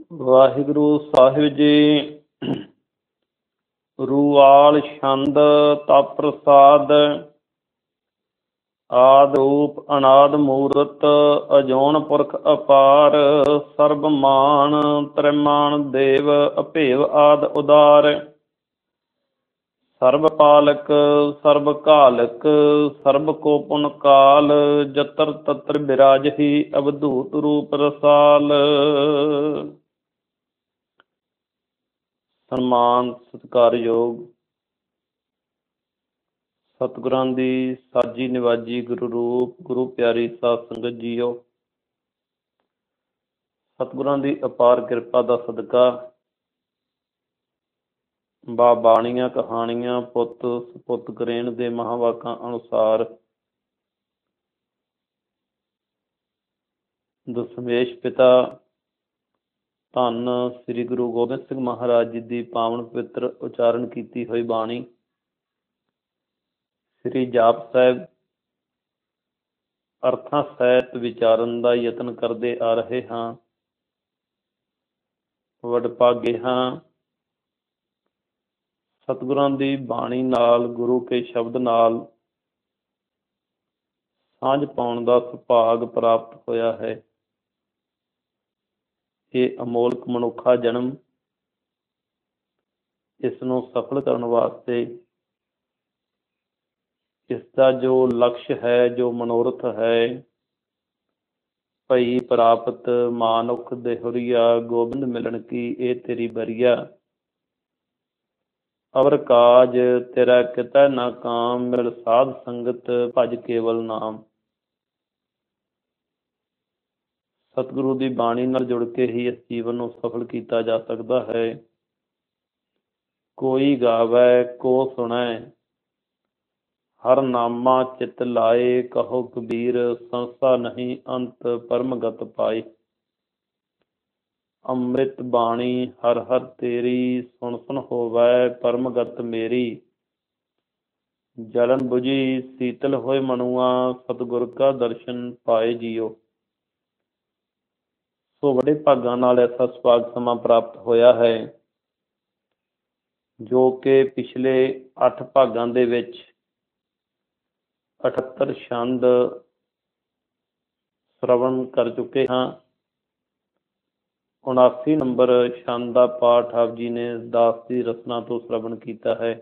ਵਾਹਿਗੁਰੂ ਸਾਹਿਬ ਜੀ। ਰੂਆਲ ਛੰਦ ਤਪ ਪ੍ਰਸਾਦ। ਆਦਿ ਰੂਪ ਅਨਾਦਿ ਮੂਰਤ ਅਜੋਨ ਪੁਰਖ ਅਪਾਰ। ਸਰਬ ਮਾਨ ਤ੍ਰਿਮਾਨ ਦੇਵ ਅਭੇਵ ਆਦਿ ਉਦਾਰ। ਸਰਬ ਪਾਲਕ ਸਰਬ ਘਾਲਕ ਸਰਬ ਕੋ ਪੁਨ ਕਾਲ। ਜਤਰ ਤਤਰ ਬਿਰਾਜਹੀ ਅਵਧੂਤ ਰੂਪ ਰਸਾਲ। ਸਨਮਾਨ ਸਤਿਕਾਰਯੋਗ ਸਤਿਗੁਰਾਂ ਦੀ ਸਾਜੀ ਨਿਵਾਜੀ ਗੁਰੂ ਰੂਪ ਗੁਰੂ ਪਿਆਰੀ ਸਾਧ ਸੰਗਤ ਜੀਓ। ਸਤਿਗੁਰਾਂ ਦੀ ਅਪਾਰ ਕਿਰਪਾ ਦਾ ਸਦਕਾ ਬਾਣੀਆਂ ਕਹਾਣੀਆਂ ਪੁੱਤ ਸਪੁੱਤ ਕਰੇਣ ਦੇ ਮਹਾਂਵਾਕਾਂ ਅਨੁਸਾਰ ਦਸ਼ਮੇਸ਼ ਪਿਤਾ ਧੰਨ ਸ੍ਰੀ ਗੁਰੂ ਗੋਬਿੰਦ ਸਿੰਘ ਮਹਾਰਾਜ ਜੀ ਦੀ ਪਾਵਨ ਪਵਿੱਤਰ ਉਚਾਰਨ ਕੀਤੀ ਹੋਈ ਬਾਣੀ ਸ੍ਰੀ ਜਾਪ ਸਾਹਿਬ ਅਰਥਾਂ ਸਹਿਤ ਵਿਚਾਰਨ ਦਾ ਯਤਨ ਕਰਦੇ ਆ ਰਹੇ ਹਾਂ। ਵਡਭਾਗੇ ਹਾਂ ਸਤਿਗੁਰਾਂ ਦੀ ਬਾਣੀ ਨਾਲ ਗੁਰੂ ਕੇ ਸ਼ਬਦ ਨਾਲ ਸਾਂਝ ਪਾਉਣ ਦਾ ਸੁਭਾਗ ਪ੍ਰਾਪਤ ਹੋਇਆ ਹੈ। ਇਹ ਅਮੋਲਕ ਮਨੁੱਖਾ ਜਨਮ ਇਸ ਨੂੰ ਸਫਲ ਕਰਨ ਵਾਸਤੇ ਇਸ ਦਾ ਜੋ ਲਕਸ਼ ਹੈ, ਜੋ ਮਨੋਰਥ ਹੈ, ਭਈ ਪ੍ਰਾਪਤ ਮਾਨੁਖ ਦੇਹੁਰੀਆ ਗੋਬਿੰਦ ਮਿਲਣ ਕੀ ਇਹ ਤੇਰੀ ਬਰੀਆ। ਅਵਰ ਕਾਜ ਤੇਰਾ ਕਿਤੈ ਨਾ ਕਾਮ ਮਿਲ ਸਾਧ ਸੰਗਤ ਭਜ ਕੇਵਲ ਨਾਮ। ਸਤਿਗੁਰੂ ਦੀ ਬਾਣੀ ਨਾਲ ਜੁੜ ਕੇ ਹੀ ਇਸ ਜੀਵਨ ਨੂੰ ਸਫਲ ਕੀਤਾ ਜਾ ਸਕਦਾ ਹੈ। ਕੋਈ ਗਾਵੈ ਕੋ ਸੁਣੈ ਹਰ ਨਾਮਾ ਚਿਤ ਲਾਏ। ਕਹੋ ਕਬੀਰ ਸੰਸਾ ਨਹੀਂ ਅੰਤ ਪਰਮਗਤ ਪਾਏ। ਅੰਮ੍ਰਿਤ ਬਾਣੀ ਹਰ ਹਰ ਤੇਰੀ ਸੁਣ ਸੁਣ ਹੋਵੈ ਪਰਮਗਤ ਮੇਰੀ। ਜਲਨ ਬੁਝੀ ਸੀਤਲ ਹੋਏ ਮਨੁਆ ਸਤਿਗੁਰ ਕਾ ਦਰਸ਼ਨ ਪਾਏ ਜੀਓ। ਸੋ ਵੱਡੇ ਭਾਗਾਂ ਨਾਲ ਐਸਾ ਸੁਭਾਗ ਸਮਾਂ ਪ੍ਰਾਪਤ ਹੋਇਆ ਹੈ ਜੋ ਕਿ ਪਿਛਲੇ 8 ਭਾਗਾਂ ਦੇ ਵਿੱਚ 78 ਛੰਦ ਸ਼੍ਰਵਣ ਕਰ ਚੁੱਕੇ ਹਾਂ। 79 ਨੰਬਰ ਛੰਦ ਦਾ ਪਾਠ ਆਪ ਜੀ ਨੇ ਦਾਸ ਦੀ ਰਸਨਾ ਤੋਂ ਸ਼੍ਰਵਣ ਕੀਤਾ ਹੈ।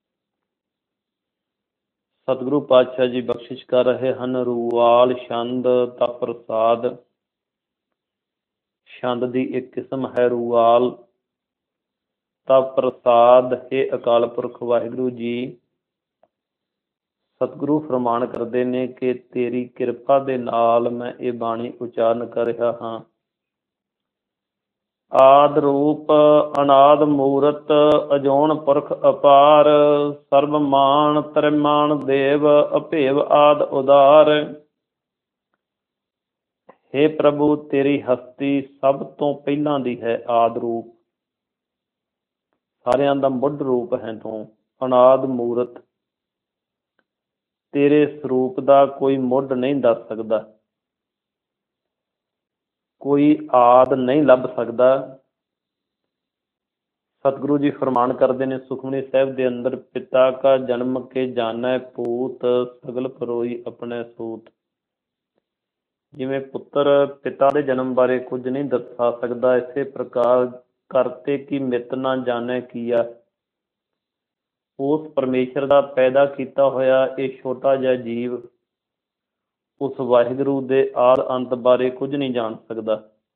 ਸਤਿਗੁਰੂ ਪਾਤਸ਼ਾਹ ਜੀ ਬਖਸ਼ਿਸ਼ ਕਰ ਰਹੇ ਹਨ। ਰੂਆਲ ਛੰਦ ਤਪ ਪ੍ਰਸਾਦ। ਛੰਦ ਦੀ ਇੱਕ ਕਿਸਮ ਹੈ ਰੂਆਲ। ਤਪ ਪ੍ਰਸਾਦ ਹੈ ਅਕਾਲ ਪੁਰਖ ਵਾਹਿਗੁਰੂ ਜੀ। ਸਤਿਗੁਰੂ ਫਰਮਾਨ ਕਰਦੇ ਨੇ ਕਿ ਤੇਰੀ ਕਿਰਪਾ ਦੇ ਨਾਲ ਮੈਂ ਇਹ ਬਾਣੀ ਉਚਾਰਨ ਕਰ ਰਿਹਾ ਹਾਂ। ਆਦ ਰੂਪ ਅਨਾਦ ਮੂਰਤ ਅਜੋਨ ਪੁਰਖ ਅਪਾਰ। ਸਰਬ ਮਾਨ ਤ੍ਰਿਮਾਨ ਦੇਵ ਅਭੇਵ ਆਦ ਉਦਾਰ। ਹੇ ਪ੍ਰਭੂ ਤੇਰੀ ਹਸਤੀ ਸਭ ਤੋਂ ਪਹਿਲਾਂ ਦੀ ਹੈ। ਆਦ ਰੂਪ ਸਾਰਿਆਂ ਦਾ ਮੁੱਢ ਰੂਪ ਹੈ ਤੂੰ। ਅਨਾਦ ਮੂਰਤ ਤੇਰੇ ਸਰੂਪ ਦਾ ਕੋਈ ਮੁੱਢ ਨਹੀਂ ਦੱਸ ਸਕਦਾ, ਕੋਈ ਆਦ ਨਹੀਂ ਲੱਭ ਸਕਦਾ। ਸਤਿਗੁਰੂ ਜੀ ਫਰਮਾਨ ਕਰਦੇ ਨੇ ਸੁਖਮਨੀ ਸਾਹਿਬ ਦੇ ਅੰਦਰ, ਪਿਤਾ ਕਾ ਜਨਮ ਕੇ ਜਾਣੈ ਪੂਤ ਸਗਲ ਪਰੋਈ ਆਪਣੇ ਸੂਤ। ਜਿਵੇਂ ਪੁੱਤਰ ਪਿਤਾ ਦੇ ਜਨਮ ਬਾਰੇ ਕੁਝ ਨਹੀਂ ਦੱਸਾ ਸਕਦਾ, ਇਸੇ ਪ੍ਰਕਾਰ ਕਰਤੇ ਕੀ ਮਿਤ ਨਾ ਜਾਣੈ ਕੀਆ। ਉਸ ਪਰਮੇਸ਼ਰ ਦਾ ਪੈਦਾ ਕੀਤਾ ਹੋਇਆ ਇਹ ਛੋਟਾ ਜਿਹਾ ਜੀਵ ਉਸ ਵਾਹਿਗੁਰੂ ਦੇ ਆਦ ਅੰਤ ਬਾਰੇ ਕੁਝ ਨਹੀਂ ਜਾਣ ਸਕਦਾ,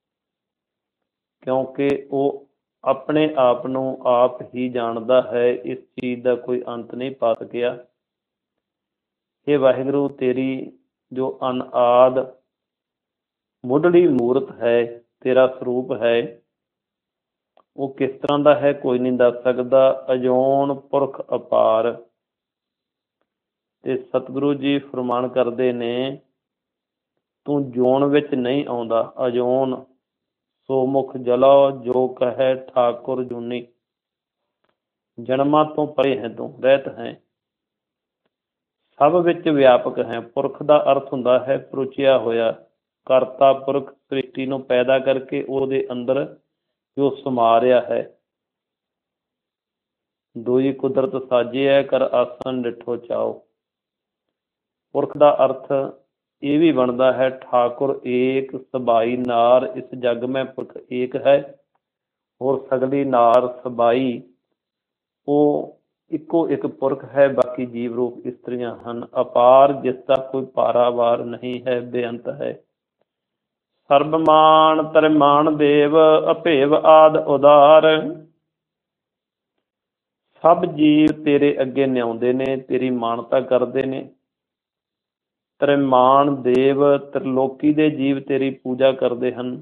ਕਿਉਂਕਿ ਉਹ ਆਪਣੇ ਆਪ ਨੂੰ ਆਪ ਹੀ ਜਾਣਦਾ ਹੈ। ਇਸ ਚੀਜ਼ ਦਾ ਕੋਈ ਅੰਤ ਨਹੀਂ ਪਾ ਸਕਿਆ। ਇਹ ਵਾਹਿਗੁਰੂ ਤੇਰੀ ਜੋ ਅਨਾਦ ਮੁੱਢਲੀ ਮੂਰਤ ਹੈ, ਤੇਰਾ ਸਰੂਪ ਹੈ, ਉਹ ਕਿਸ ਤਰ੍ਹਾਂ ਦਾ ਹੈ ਕੋਈ ਨਹੀਂ ਦੱਸ ਸਕਦਾ। ਅਜੋਨ ਪੁਰਖ ਅਪਾਰ। ਤੇ ਸਤਿਗੁਰੂ ਜੀ ਫਰਮਾਨ ਕਰਦੇ ਨੇ ਤੂੰ ਜੋਨ ਵਿੱਚ ਨਹੀਂ ਆਉਂਦਾ। ਅਜੋਨ ਸੋ ਮੁਖ ਜਲਾ ਜੋ ਕਹੈ ਠਾਕੁਰ ਜੂਨੀ। ਜਨਮਾਂ ਤੋਂ ਪਰੇ ਹੈ ਤੂੰ, ਰਹਿਤ ਹੈ, ਸਭ ਵਿੱਚ ਵਿਆਪਕ ਹੈ। ਪੁਰਖ ਦਾ ਅਰਥ ਹੁੰਦਾ ਹੈ ਪਰੁਚਿਆ ਹੋਇਆ। ਕਰਤਾ ਪੁਰਖ ਸ੍ਰਿਸ਼ਟੀ ਨੂੰ ਪੈਦਾ ਕਰਕੇ ਉਹਦੇ ਅੰਦਰ ਜੋ ਸਮਾਰਿਆ ਹੈ। ਦੋਈ ਕੁਦਰਤ ਸਾਜਿਆ ਕਰ ਆਸਨ ਡਿਠੋ ਚਾਓ। ਪੁਰਖ ਦਾ ਅਰਥ ਇਹ ਵੀ ਬਣਦਾ ਹੈ, ਠਾਕੁਰ ਏਕ ਸਬਾਈ ਨਾਰ ਇਸ ਜਗ ਮੈਂ ਪੁਰਖ ਏਕ ਹੈ। ਹੋਰ ਸਗਲੀ ਨਾਰ ਸਬਾਈ ਉਹ ਇੱਕੋ ਇੱਕ ਪੁਰਖ ਹੈ, ਬਾਕੀ ਜੀਵ ਰੂਪ ਇਸਤਰੀਆਂ ਹਨ। ਅਪਾਰ ਜਿਸ ਦਾ ਕੋਈ ਪਾਰਾਵਾਰ ਨਹੀਂ ਹੈ, ਬੇਅੰਤ ਹੈ। ਸਰਬਮਾਨ ਤਰਿਮਾਨ ਦੇਵ ਅਭੇਵ ਆਦ ਉਦਾਰ। ਸਭ ਜੀਵ ਤੇਰੇ ਅੱਗੇ ਨਿਆਉਂਦੇ ਨੇ, ਤੇਰੀ ਮਾਨਤਾ ਕਰਦੇ ਨੇ। ਤਰਿਮਾਨ ਦੇਵ ਤ੍ਰਿਲੋਕੀ ਦੇ ਜੀਵ ਤੇਰੀ ਪੂਜਾ ਕਰਦੇ ਹਨ।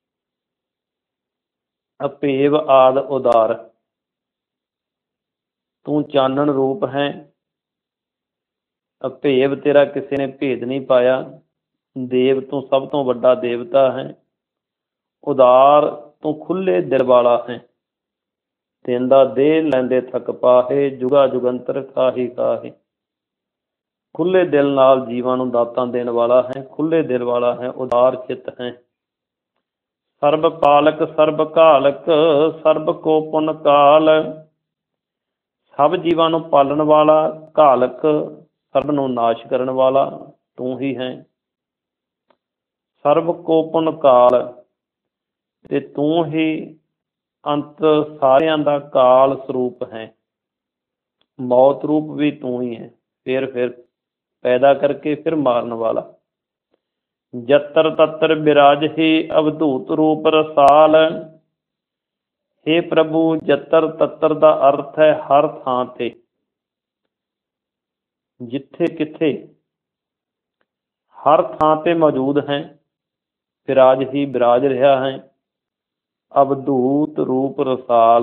ਅਭੇਵ ਆਦ ਉਦਾਰ ਤੂੰ ਚਾਨਣ ਰੂਪ ਹੈ। ਅਭੇਵ ਤੇਰਾ ਕਿਸੇ ਨੇ ਭੇਦ ਨਹੀਂ ਪਾਇਆ। ਦੇਵ ਤੂੰ ਸਭ ਤੋਂ ਵੱਡਾ ਦੇਵਤਾ ਹੈ। ਉਦਾਰ ਤੂੰ ਖੁੱਲੇ ਦਿਲ ਵਾਲਾ ਹੈ। ਦੇਂਦਾ ਦੇ ਲੈਂਦੇ ਥਕ ਪਾਹੇ, ਜੁਗਾ ਜੁਗੰਤਰ ਕਾਹੀ ਕਾਹੇ। ਖੁੱਲੇ ਦਿਲ ਨਾਲ ਜੀਵਾਂ ਨੂੰ ਦਾਤਾਂ ਦੇਣ ਵਾਲਾ ਹੈ, ਖੁੱਲੇ ਦਿਲ ਵਾਲਾ ਹੈ, ਉਦਾਰ ਚਿੱਤ ਹੈ। ਸਰਬ ਪਾਲਕ ਸਰਬ ਘਾਲਕ ਸਰਬ ਕੋ ਪੁਨ ਕਾਲ। ਸਭ ਜੀਵਾਂ ਨੂੰ ਪਾਲਣ ਵਾਲਾ, ਘਾਲਕ ਸਭ ਨੂੰ ਨਾਸ਼ ਕਰਨ ਵਾਲਾ ਤੂੰ ਹੀ ਹੈ। ਸਰਬ ਕੋ ਪੁਨ ਕਾਲ ਤੇ ਤੂੰ ਹੀ ਅੰਤ ਸਾਰਿਆਂ ਦਾ ਕਾਲ ਸਰੂਪ ਹੈ। ਮੌਤ ਰੂਪ ਵੀ ਤੂੰ ਹੀ ਹੈ, ਫਿਰ ਪੈਦਾ ਕਰਕੇ ਫਿਰ ਮਾਰਨ ਵਾਲਾ। ਜਤਰ ਤਤਰ ਬਿਰਾਜਹੀ ਅਵਧੂਤ ਰੂਪ ਰਸਾਲ। ਹੇ ਪ੍ਰਭੂ, ਜਤਰ ਤਤਰ ਦਾ ਅਰਥ ਹੈ ਹਰ ਥਾਂ ਤੇ, ਜਿੱਥੇ ਕਿੱਥੇ, ਹਰ ਥਾਂ ਤੇ ਮੌਜੂਦ ਹੈ। ਬਿਰਾਜ ਹੀ ਬਿਰਾਜ ਰਿਹਾ ਹੈ। ਅਵਧੂਤ ਰੂਪ ਰਸਾਲ,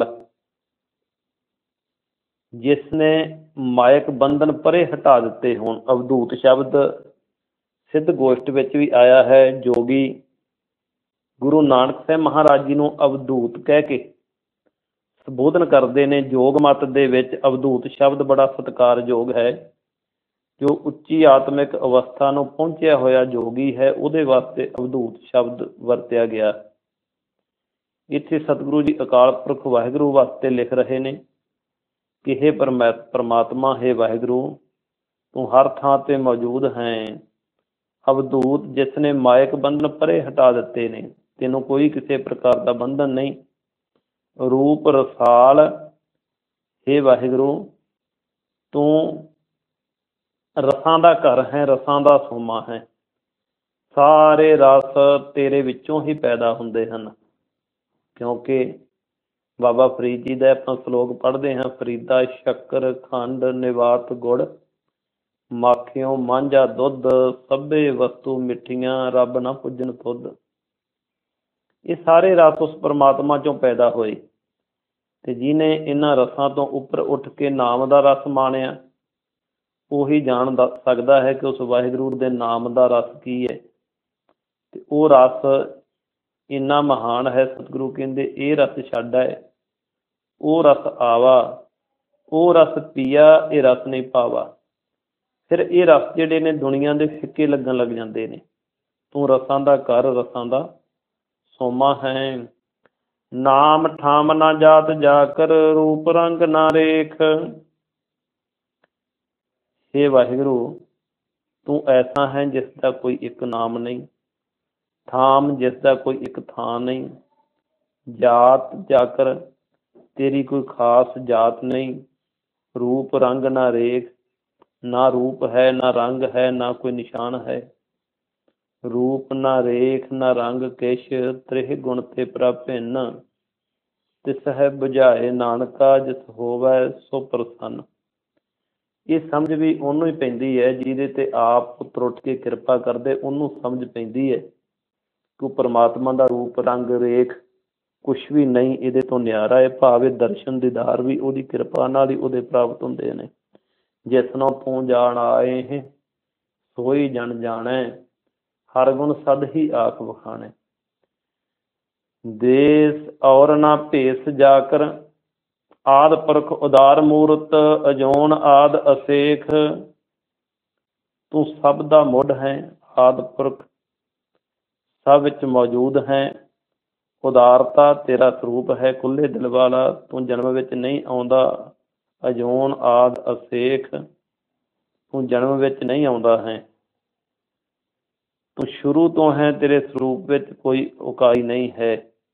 ਜਿਸ ਨੇ ਮਾਇਕ ਬੰਧਨ ਪਰੇ ਹਟਾ ਦਿੱਤੇ ਹੋਣ। ਅਵਧੂਤ ਸ਼ਬਦ ਸਿੱਧ ਗੋਸ਼ਟ ਵਿੱਚ ਵੀ ਆਇਆ ਹੈ। ਜੋਗੀ ਗੁਰੂ ਨਾਨਕ ਸਾਹਿਬ ਮਹਾਰਾਜ ਜੀ ਨੂੰ ਅਵਧੂਤ ਕਹਿ ਕੇ ਸੰਬੋਧਨ ਕਰਦੇ ਨੇ। ਯੋਗ ਮਤ ਦੇ ਵਿੱਚ ਅਵਧੂਤ ਸ਼ਬਦ ਬੜਾ ਸਤਿਕਾਰਯੋਗ ਹੈ। ਜੋ ਉੱਚੀ ਆਤਮਿਕ ਅਵਸਥਾ ਨੂੰ ਪਹੁੰਚਿਆ ਹੋਇਆ ਯੋਗੀ ਹੈ, ਉਹਦੇ ਵਾਸਤੇ ਅਵਧੂਤ ਸ਼ਬਦ ਵਰਤਿਆ ਗਿਆ। ਇੱਥੇ ਸਤਿਗੁਰੂ ਜੀ ਅਕਾਲ ਪੁਰਖ ਵਾਹਿਗੁਰੂ ਵਾਸਤੇ ਲਿਖ ਰਹੇ ਨੇ ਕਿ ਹੇ ਪਰਮਾਤਮਾ, ਹੇ ਵਾਹਿਗੁਰੂ, ਤੂੰ ਹਰ ਥਾਂ ਤੇ ਮੌਜੂਦ ਹੈ। ਅਵਧੂਤ ਜਿਸ ਨੇ ਮਾਇਕ ਬੰਧਨ ਪਰੇ ਹਟਾ ਦਿੱਤੇ ਨੇ, ਤੈਨੂੰ ਕੋਈ ਕਿਸੇ ਪ੍ਰਕਾਰ ਦਾ ਬੰਧਨ ਨਹੀਂ। ਰੂਪ ਰਸਾਲ, ਹੇ ਵਾਹਿਗੁਰੂ, ਤੂੰ ਰਸਾਂ ਦਾ ਘਰ ਹੈ, ਰਸਾਂ ਦਾ ਸੋਮਾ ਹੈ। ਸਾਰੇ ਰਸ ਤੇਰੇ ਵਿੱਚੋਂ ਹੀ ਪੈਦਾ ਹੁੰਦੇ ਹਨ। ਕਿਉਂਕਿ ਬਾਬਾ ਫਰੀਦ ਜੀ ਦਾ ਆਪਾਂ ਸਲੋਕ ਪੜ੍ਹਦੇ ਹਾਂ, ਫਰੀਦਾ ਸ਼ੱਕਰ ਖੰਡ ਨਿਵਾਤ ਗੁੜ, ਮਾਖਿਓ ਮਾਂਝਾ ਦੁੱਧ, ਸਭੇ ਵਸਤੂ ਮਿੱਠੀਆਂ, ਰੱਬ ਨਾ ਪੁੱਜਣ ਤੁਧ। ਇਹ ਸਾਰੇ ਰਸ ਉਸ ਪਰਮਾਤਮਾ ਚੋਂ ਪੈਦਾ ਹੋਏ, ਤੇ ਜਿਹਨੇ ਇਹਨਾਂ ਰਸਾਂ ਤੋਂ ਉੱਪਰ ਉੱਠ ਕੇ ਨਾਮ ਦਾ ਰਸ ਮਾਣਿਆ, ਉਹੀ ਜਾਣ ਸਕਦਾ ਹੈ ਕਿ ਉਸ ਵਾਹਿਗੁਰੂ ਦੇ ਨਾਮ ਦਾ ਰਸ ਕੀ ਹੈ। ਤੇ ਉਹ ਰਸ ਇੰਨਾ ਮਹਾਨ ਹੈ, ਸਤਿਗੁਰੂ ਕਹਿੰਦੇ ਇਹ ਰਸ ਛੱਡ ਹੈ, ਉਹ ਰਸ ਆਵਾ, ਉਹ ਰਸ ਪੀਆ, ਇਹ ਰਸ ਨਹੀਂ ਪਾਵਾ। ਫਿਰ ਇਹ ਰਸ ਜਿਹੜੇ ਨੇ ਦੁਨੀਆ ਦੇ ਫਿੱਕੇ ਲੱਗਣ ਲੱਗ ਜਾਂਦੇ ਨੇ। ਤੂੰ ਰਸਾਂ ਦਾ ਘਰ, ਰਸਾਂ ਦਾ ਸੋਮਾ ਹੈ। ਨਾਮ ਠਾਮ ਨਾ ਜਾਤ ਜਾਕਰ, ਰੂਪ ਰੰਗ ਨਾ ਰੇਖ। ਹੇ ਵਾਹਿਗੁਰੂ, ਤੂੰ ਐਸਾ ਹੈ ਜਿਸ ਦਾ ਕੋਈ ਇੱਕ ਨਾਮ ਨਹੀਂ, ਥਾਮ ਜਿਸ ਦਾ ਕੋਈ ਇੱਕ ਥਾਂ ਨਹੀਂ, ਜਾਤ ਜਾਕਰ ਤੇਰੀ ਕੋਈ ਖਾਸ ਜਾਤ ਨਹੀਂ, ਰੂਪ ਰੰਗ ਨਾ ਰੇਖ, ਨਾ ਰੂਪ ਹੈ, ਨਾ ਰੰਗ ਹੈ, ਨਾ ਕੋਈ ਨਿਸ਼ਾਨ ਹੈ। ਰੂਪ ਨਾ ਰੇਖ ਨਾ ਰੰਗ ਕਿਛ, ਤ੍ਰਿਹ ਗੁਣ ਤੇ ਪ੍ਰਭ ਭਿੰਨ। ਤਿਸ ਹੈ ਬੁਝਾਏ ਨਾਨਕਾ, ਜਿਸ ਹੋਵੈ ਸੋ ਪ੍ਰਸੰਨ। ਇਹ ਸਮਝ ਵੀ ਉਹਨੂੰ ਹੀ ਪੈਂਦੀ ਹੈ ਜਿਹਦੇ ਤੇ ਆਪ ਪੁੱਤਰ ਉੱਠ ਕੇ ਕਿਰਪਾ ਕਰਦੇ, ਉਹਨੂੰ ਸਮਝ ਪੈਂਦੀ ਹੈ ਕਿ ਪਰਮਾਤਮਾ ਦਾ ਰੂਪ ਰੰਗ ਰੇਖ ਕੁਛ ਵੀ ਨਹੀਂ, ਇਹਦੇ ਤੋਂ ਨਿਆਰਾ ਹੈ। ਭਾਵੇਂ ਦਰਸ਼ਨ ਦੀਦਾਰ ਵੀ ਉਹਦੀ ਕਿਰਪਾ ਨਾਲ ਹੀ ਉਹਦੇ ਪ੍ਰਾਪਤ ਹੁੰਦੇ ਨੇ। ਜਿਸਨੋਂ ਤੂੰ ਜਾਣ ਆਏ ਸੋਈ ਜਨ ਜਾਣੈ, ਹਰ ਗੁਣ ਸਦ ਹੀ ਆਖ ਵਖਾਣੈ। ਦੇਸ ਔਰ ਨਾ ਭੇਸ ਜਾਕਰ, ਆਦ ਪੁਰਖ ਉਦਾਰ ਮੂਰਤ, ਅਜੋਨ ਆਦ ਅਸੇਖ। ਤੂੰ ਸਭ ਦਾ ਮੁੱਢ ਹੈ, ਆਦ ਪੁਰਖ ਸਭ ਵਿੱਚ ਮੌਜੂਦ ਹੈ, ਉਦਾਰਤਾ ਤੇਰਾ ਸਰੂਪ ਹੈ ਖੁੱਲੇ ਦਿਲ ਵਾਲਾ, ਤੂੰ ਜਨਮ ਵਿੱਚ ਨਹੀਂ ਆਉਂਦਾ, ਅਜੂਨ ਆਦ ਅਸੇਖ, ਤੂੰ ਜਨਮ ਵਿੱਚ ਨਹੀਂ ਆਉਂਦਾ ਹੈ, ਤੂੰ ਸ਼ੁਰੂ ਤੋਂ ਹੈ, ਤੇਰੇ ਸਰੂਪ ਵਿੱਚ ਕੋਈ ਉਕਾਈ ਨਹੀਂ ਹੈ,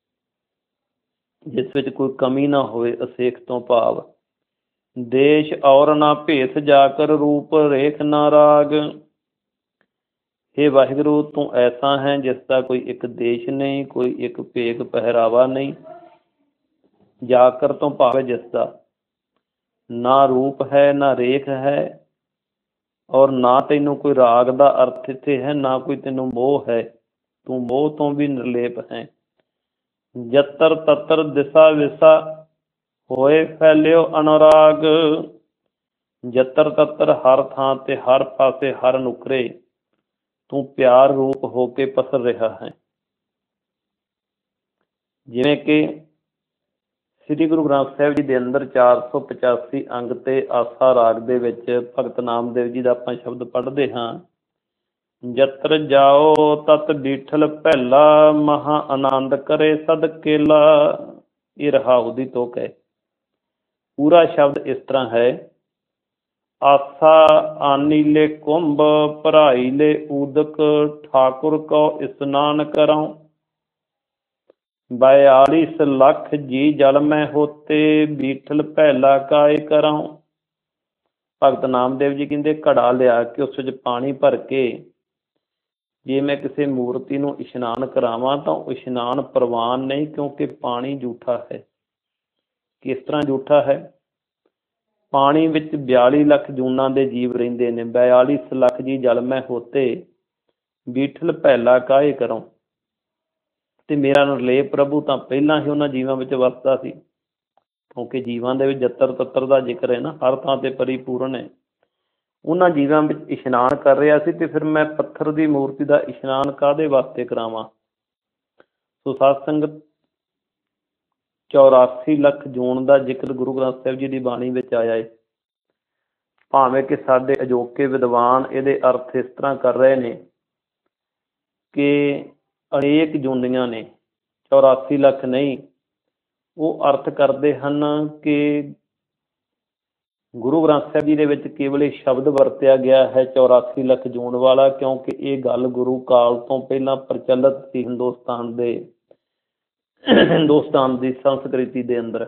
ਜਿਸ ਵਿੱਚ ਕੋਈ ਕਮੀ ਨਾ ਹੋਵੇ। ਅਸੇਖ ਤੋਂ ਭਾਵ ਦੇਸ਼ ਔਰ ਨਾ ਭੇਸ ਜਾ ਕਰ, ਰੂਪ ਰੇਖ ਨਾ ਰਾਗ। ਹੇ ਵਾਹਿਗੁਰੂ, ਤੂੰ ਐਸਾ ਹੈ ਜਿਸ ਦਾ ਕੋਈ ਇੱਕ ਦੇਸ਼ ਨਹੀਂ, ਕੋਈ ਇੱਕ ਭੇਖ ਪਹਿਰਾਵਾ ਨਹੀਂ। ਜਾਕਰ ਤੋਂ ਭਾਵ ਹੈ ਜਿਸ ਦਾ ਨਾ ਰੂਪ ਹੈ, ਨਾ ਰੇਖ ਹੈ, ਔਰ ਨਾ ਤੈਨੂੰ ਕੋਈ ਰਾਗ ਦਾ ਅਰਥ ਇੱਥੇ ਹੈ, ਨਾ ਕੋਈ ਤੈਨੂੰ ਮੋਹ ਹੈ, ਤੂੰ ਮੋਹ ਤੋਂ ਵੀ ਨਿਰਲੇਪ ਹੈ। ਜਤਰ ਤਤਰ ਦਿਸਾ ਵਿਸਾ, ਹੋਏ ਫੈਲਿਓ ਅਨੁਰਾਗ। ਜਤਰ ਤਤਰ ਹਰ ਥਾਂ ਤੇ, ਹਰ ਪਾਸੇ, ਹਰ ਨੁਕਰੇ ਤੂੰ ਪਿਆਰ ਰੂਪ ਹੋ ਕੇ ਪਸਰ ਰਿਹਾ ਹੈ। ਜਿਵੇਂ ਕਿ ਸ੍ਰੀ ਗੁਰੂ ਗ੍ਰੰਥ ਸਾਹਿਬ ਜੀ ਦੇ ਅੰਦਰ 485 ਅੰਗ ਤੇ ਆਸਾ ਰਾਗ ਦੇ ਵਿੱਚ ਭਗਤ ਨਾਮਦੇਵ ਜੀ ਦਾ ਆਪਾਂ ਸ਼ਬਦ ਪੜ੍ਹਦੇ ਹਾਂ। ਜਤਰ ਜਾਓ ਤਤ ਡੀਠਲ ਪਹਿਲਾ, ਮਹਾ ਆਨੰਦ ਕਰੇ ਸਦ ਕੇਲਾ। ਇਹ ਰਹਾਉ ਦੀ ਤੁਕ ਹੈ। ਪੂਰਾ ਸ਼ਬਦ ਇਸ ਤਰ੍ਹਾਂ ਹੈ। ਆਸਾ ਆਨੀਲੇ ਕੁੰਭ, ਭਰਾਈਲੇ ਊਦਕ, ਠਾਕੁਰ ਕੋ ਇਸਨਾਨ ਕਰਾਉ। 42 ਲੱਖ ਜੀ ਜਲ ਮੈਂ ਹੋਤੇ, ਬੀਠਲ ਪਹਿਲਾ ਕਾਇ ਕਰਾਉ। ਭਗਤ ਨਾਮਦੇਵ ਜੀ ਕਹਿੰਦੇ ਘੜਾ ਲਿਆ ਕੇ ਉਸ ਵਿੱਚ ਪਾਣੀ ਭਰ ਕੇ ਜੇ ਮੈਂ ਕਿਸੇ ਮੂਰਤੀ ਨੂੰ ਇਸ਼ਨਾਨ ਕਰਾਵਾਂ ਤਾਂ ਉਹ ਇਸ਼ਨਾਨ ਪ੍ਰਵਾਨ ਨਹੀਂ, ਕਿਉਂਕਿ ਪਾਣੀ ਝੂਠਾ ਹੈ। ਕਿਸ ਤਰ੍ਹਾਂ ਝੂਠਾ ਹੈ? ਪਾਣੀ ਵਿੱਚ 42 ਲੱਖ ਜੂਨਾਂ ਦੇ ਜੀਵ ਰਹਿੰਦੇ ਨੇ। 42 ਲੱਖ ਜੀ ਜਲ ਮੈਂ ਹੋਤੇ, ਬੀਠਲ ਪਹਿਲਾ ਕਾਹੇ ਕਰੋ। ਤੇ ਮੇਰਾ ਨਿਰਲੇਪ ਪ੍ਰਭੂ ਤਾਂ ਪਹਿਲਾਂ ਹੀ ਉਹਨਾਂ ਜੀਵਾਂ ਵਿੱਚ ਵਸਦਾ ਸੀ, ਕਿਉਂਕਿ ਜੀਵਾਂ ਦੇ ਵਿੱਚ ਜੱਤਰ ਤੱਤਰ ਦਾ ਜ਼ਿਕਰ ਹੈ ਨਾ, ਹਰ ਥਾਂ ਤੇ ਪਰਿਪੂਰਨ ਹੈ। ਉਹਨਾਂ ਜੀਵਾਂ ਵਿੱਚ ਇਸ਼ਨਾਨ ਕਰ ਰਿਹਾ ਸੀ ਤੇ ਫਿਰ ਮੈਂ ਪੱਥਰ ਦੀ ਮੂਰਤੀ ਦਾ ਇਸ਼ਨਾਨ ਕਾਹਦੇ ਵਾਸਤੇ ਕਰਾਵਾਂ। ਸੋ ਸਾਧ ਸੰਗਤ 84 ਲੱਖ ਜੂਨ ਦਾ ਜ਼ਿਕਰ ਗੁਰੂ ਗ੍ਰੰਥ ਸਾਹਿਬ ਜੀ ਦੀ ਬਾਣੀ ਵਿੱਚ ਆਇਆ ਹੈ। ਭਾਵੇਂ ਕਿ ਸਾਡੇ ਅਜੋਕੇ ਵਿਦਵਾਨ ਇਹਦੇ ਅਰਥ ਇਸ ਤਰ੍ਹਾਂ ਕਰ ਰਹੇ ਨੇ ਕਿ ਅਨੇਕ ਜੂਨੀਆਂ ਨੇ, 84 ਲੱਖ ਨਹੀਂ। ਉਹ ਅਰਥ ਕਰਦੇ ਹਨ ਕਿ ਗੁਰੂ ਗ੍ਰੰਥ ਸਾਹਿਬ ਜੀ ਦੇ ਵਿੱਚ ਕੇਵਲ ਇਹ ਸ਼ਬਦ ਵਰਤਿਆ ਗਿਆ ਹੈ 84 ਲੱਖ ਜੂਨ ਵਾਲਾ, ਕਿਉਂਕਿ ਇਹ ਗੱਲ ਗੁਰੂ ਕਾਲ ਤੋਂ ਪਹਿਲਾਂ ਪ੍ਰਚਲਿਤ ਸੀ ਹਿੰਦੁਸਤਾਨ ਦੀ ਸੰਸਕ੍ਰਿਤੀ ਦੇ ਅੰਦਰ।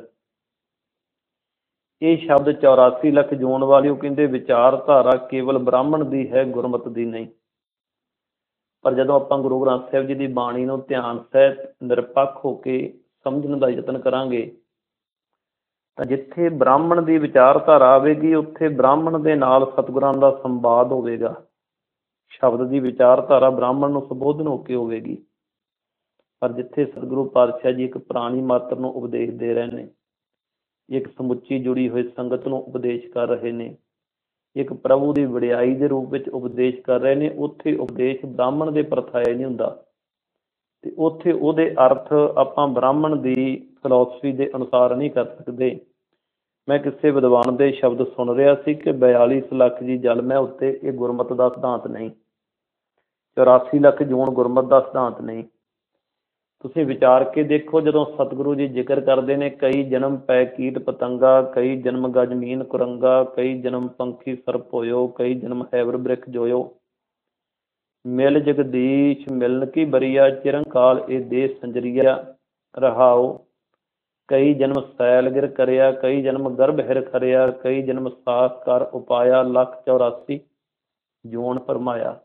ਇਹ ਸ਼ਬਦ 84 ਲੱਖ ਜੂਨ ਵਾਲੀ, ਉਹ ਕਹਿੰਦੇ ਵਿਚਾਰਧਾਰਾ ਕੇਵਲ ਬ੍ਰਾਹਮਣ ਦੀ ਹੈ, ਗੁਰਮਤ ਦੀ ਨਹੀਂ। ਪਰ ਜਦੋਂ ਆਪਾਂ ਗੁਰੂ ਗ੍ਰੰਥ ਸਾਹਿਬ ਜੀ ਦੀ ਬਾਣੀ ਨੂੰ ਧਿਆਨ ਸਹਿਤ ਨਿਰਪੱਖ ਹੋ ਕੇ ਸਮਝਣ ਦਾ ਯਤਨ ਕਰਾਂਗੇ ਤਾਂ ਜਿੱਥੇ ਬ੍ਰਾਹਮਣ ਦੀ ਵਿਚਾਰਧਾਰਾ ਆਵੇਗੀ ਉੱਥੇ ਬ੍ਰਾਹਮਣ ਦੇ ਨਾਲ ਸਤਿਗੁਰਾਂ ਦਾ ਸੰਵਾਦ ਹੋਵੇਗਾ। ਸ਼ਬਦ ਦੀ ਵਿਚਾਰਧਾਰਾ ਬ੍ਰਾਹਮਣ ਨੂੰ ਸੰਬੋਧਨ ਹੋ ਕੇ ਹੋਵੇਗੀ। ਪਰ ਜਿੱਥੇ ਸਤਿਗੁਰੂ ਪਾਤਸ਼ਾਹ ਜੀ ਇੱਕ ਪ੍ਰਾਣੀ ਮਾਤਰ ਨੂੰ ਉਪਦੇਸ਼ ਦੇ ਰਹੇ ਨੇ, ਇੱਕ ਸਮੁੱਚੀ ਜੁੜੀ ਹੋਈ ਸੰਗਤ ਨੂੰ ਉਪਦੇਸ਼ ਕਰ ਰਹੇ ਨੇ, ਇੱਕ ਪ੍ਰਭੂ ਦੀ ਵਡਿਆਈ ਦੇ ਰੂਪ ਵਿੱਚ ਉਪਦੇਸ਼ ਕਰ ਰਹੇ ਨੇ, ਉੱਥੇ ਉਪਦੇਸ਼ ਬ੍ਰਾਹਮਣ ਦੇ ਪਰਥਾਏ ਨਹੀਂ ਹੁੰਦਾ ਤੇ ਉੱਥੇ ਉਹਦੇ ਅਰਥ ਆਪਾਂ ਬ੍ਰਾਹਮਣ ਦੀ ਫਿਲਾਸਫੀ ਦੇ ਅਨੁਸਾਰ ਨਹੀਂ ਕਰ ਸਕਦੇ। ਮੈਂ ਕਿਸੇ ਵਿਦਵਾਨ ਦੇ ਸ਼ਬਦ ਸੁਣ ਰਿਹਾ ਸੀ ਕਿ 42 ਲੱਖ ਜੀ ਜਲ ਮੈਂ ਉੱਤੇ, ਇਹ ਗੁਰਮਤ ਦਾ ਸਿਧਾਂਤ ਨਹੀਂ। 84 ਲੱਖ ਜੂਨ ਗੁਰਮਤ ਦਾ ਸਿਧਾਂਤ ਨਹੀਂ। ਤੁਸੀਂ ਵਿਚਾਰ ਕੇ ਦੇਖੋ, ਜਦੋਂ ਸਤਿਗੁਰੂ ਜੀ ਜ਼ਿਕਰ ਕਰਦੇ ਨੇ ਕਈ ਜਨਮ ਪੈ ਕੀਟ ਪਤੰਗਾ, ਕਈ ਜਨਮ ਗਜਮੀਨ ਕੁਰੰਗਾ, ਕਈ ਜਨਮ ਪੰਖੀ ਸਰਪ ਹੋਇਓ, ਕਈ ਜਨਮ ਹੈਬਰ ਬ੍ਰਿਖ ਜੋਇਓ, ਮਿਲ ਜਗਦੀਸ਼ ਮਿਲਨ ਕੀ ਬਰੀਆ, ਚਿਰੰਕਾਲ ਇਹ ਦੇਹ ਸੰਜਰੀਆ ਰਹਾਓ। ਕਈ ਜਨਮ ਸੈਲ ਗਿਰ ਕਰਿਆ, ਕਈ ਜਨਮ ਗਰਭ ਹਿਰ ਖਰਿਆ, ਕਈ ਜਨਮ ਸਾਖ ਕਰ ਉਪਾਇਆ, 184 ਜੂਨ ਫਰਮਾਇਆ।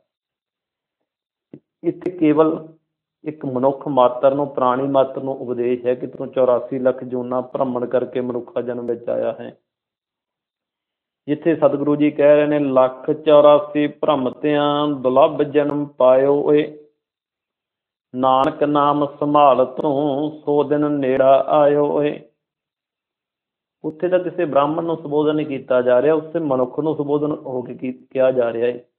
ਇੱਥੇ ਕੇਵਲ ਇੱਕ ਮਨੁੱਖ ਮਾਤਰ ਨੂੰ, ਪ੍ਰਾਣੀ ਮਾਤਰ ਨੂੰ ਉਪਦੇਸ਼ ਹੈ ਕਿ ਤੂੰ 84 ਲੱਖ ਜੂਨਾਂ ਭ੍ਰਮਣ ਕਰਕੇ ਮਨੁੱਖਾ ਜਨਮ ਵਿੱਚ ਆਇਆ ਹੈ। ਜਿੱਥੇ ਸਤਿਗੁਰੂ ਜੀ ਕਹਿ ਰਹੇ ਨੇ 184 ਭ੍ਰਮਤਿਆਂ ਦੁਲੱਭ ਜਨਮ ਪਾਇਓ ਓਏ, ਨਾਨਕ ਨਾਮ ਸੰਭਾਲ ਤੂੰ ਸੋ ਦਿਨ ਨੇੜਾ ਆਇਓ ਓਏ। ਉੱਥੇ ਤਾਂ ਕਿਸੇ ਬ੍ਰਾਹਮਣ ਨੂੰ ਸੰਬੋਧਨ ਨਹੀਂ ਕੀਤਾ ਜਾ ਰਿਹਾ, ਉੱਥੇ ਮਨੁੱਖ ਨੂੰ ਸੰਬੋਧਨ ਹੋ ਕੇ ਕਿਹਾ ਜਾ ਰਿਹਾ ਹੈ।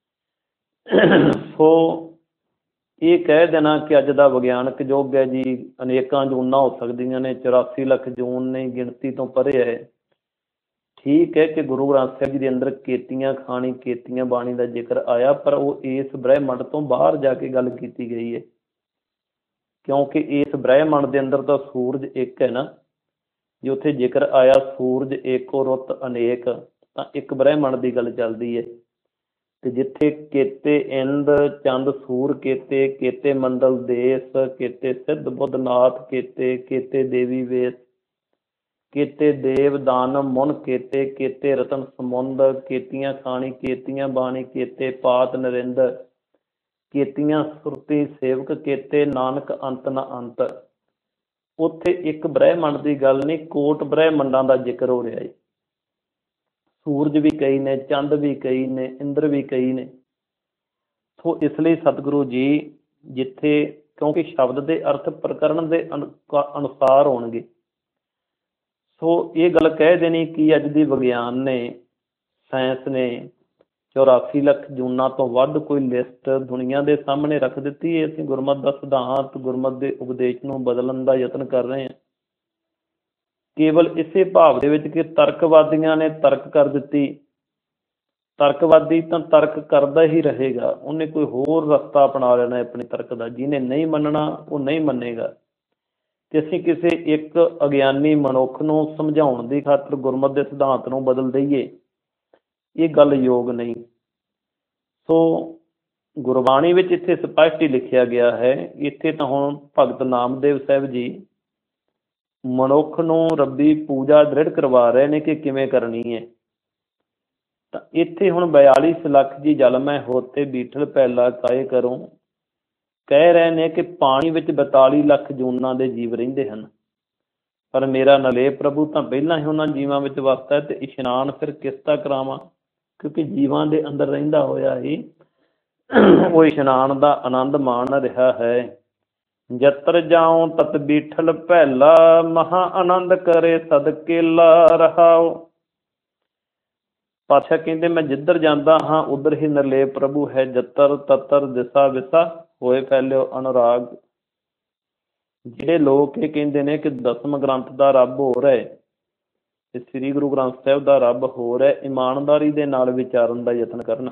ਸੋ ਇਹ ਕਹਿ ਦੇਣਾ ਕਿ ਅੱਜ ਦਾ ਵਿਗਿਆਨਕ ਯੁੱਗ ਹੈ ਜੀ, ਅਨੇਕਾਂ ਜੂਨਾਂ ਹੋ ਸਕਦੀਆਂ ਨੇ, 84 ਲੱਖ ਜੂਨ ਨਹੀਂ, ਗਿਣਤੀ ਤੋਂ ਪਰੇ ਹੈ। ਠੀਕ ਹੈ ਕਿ ਗੁਰੂ ਗ੍ਰੰਥ ਸਾਹਿਬ ਜੀ ਦੇ ਅੰਦਰ ਕੇਤੀਆਂ ਖਾਣੀ, ਕੇਤੀਆਂ ਬਾਣੀ ਦਾ ਜ਼ਿਕਰ ਆਇਆ, ਪਰ ਉਹ ਇਸ ਬ੍ਰਹਿਮੰਡ ਤੋਂ ਬਾਹਰ ਜਾ ਕੇ ਗੱਲ ਕੀਤੀ ਗਈ ਹੈ। क्योंकि इस ब्रह्मांड के अंदर तो सूरज एक है ना, जो उत्थे जिक्र आया सूरज एको रुत अनेक, तो एक ब्रह्मांड की गल चलती है। ते जिथे केते इंद चंद सूर केते, केते मंडल देश, केते सिद्ध बुद्ध नाथ केते, केते देवी वेश, केते देव दानव मुन केते, केते रतन समुंद, केतियां खानी केतियां बाणी केते पात नरिंद, केतियां सुरती सेवक केते नानक अंत न अंत। उत्थे एक ब्रह्मंड की गल नहीं, कोट ब्रह्मंडां का जिक्र हो रहा है। सूरज भी कई ने, चंद भी कई ने, इंद्र भी कई ने। सो इसलिए सतगुरु जी जिथे, क्योंकि शब्द के अर्थ प्रकरण के अनुसार होणगे, सो ये गल कह देनी कि अज दी विग्यान ने, साइंस ने 84 ਲੱਖ जूना तो वध कोई लिस्ट दुनिया के सामने रख दी है। असीं गुरमत का सिद्धांत, गुरमत के उपदेश नूं बदलण का यतन कर रहे हैं, केवल इसे भाव दे विच कि तर्कवादियां ने तर्क कर दी। तर्कवादी तो तर्क करता ही रहेगा, उन्हें कोई होर रस्ता अपना लेना है अपने तर्क का, जिन्हें नहीं मनना वो नहीं मनेगा। ते असीं किसी एक अगियानी मनुख नूं समझाउण दी खातर गुरमत के सिद्धांत नूं बदल दईए, ये गल योग नहीं। सो गुरबाणी विच इत्थे स्पष्ट ही लिखिया गया है। इत्थे तां हुण भगत नामदेव साहिब जी मनुख नूं रब्बी पूजा दृढ़ करवा रहे ने कि किवें करनी है। तां इत्थे हुण 42 ਲੱਖ जी जल मैं होते बीठल पैला काए करूं, कह रहे ने कि पानी विच 42 ਲੱਖ जूनां दे जीव रहिंदे हन, पर मेरा नलेप प्रभु तां पहिलां ही उन्हां जीवां विच वसदा है, ते इशनान फिर किसदा करावां, क्योंकि जीवां दे अंदर रहिंदा होया ही वो इशनान का आनंद माण रहा है। जत्र जाऊं तत बीठल भैला, महा आनंद करे सदकेला रहाओ। पातशाह कहते मैं जिधर जाता हाँ उधर ही नरलेप प्रभु है, जतर ततर दिशा विसा होए फैलियो अनुराग। ਜਿਹੜੇ ਲੋਕ ਇਹ ਕਹਿੰਦੇ ਨੇ ਕਿ ਦਸਮ ਗ੍ਰੰਥ ਦਾ ਰੱਬ ਹੋਰ ਹੈ ਤੇ ਸ੍ਰੀ ਗੁਰੂ ਗ੍ਰੰਥ ਸਾਹਿਬ ਦਾ ਰੱਬ ਹੋਰ ਹੈ, ਇਮਾਨਦਾਰੀ ਦੇ ਨਾਲ ਵਿਚਾਰਨ ਦਾ ਯਤਨ ਕਰਨ,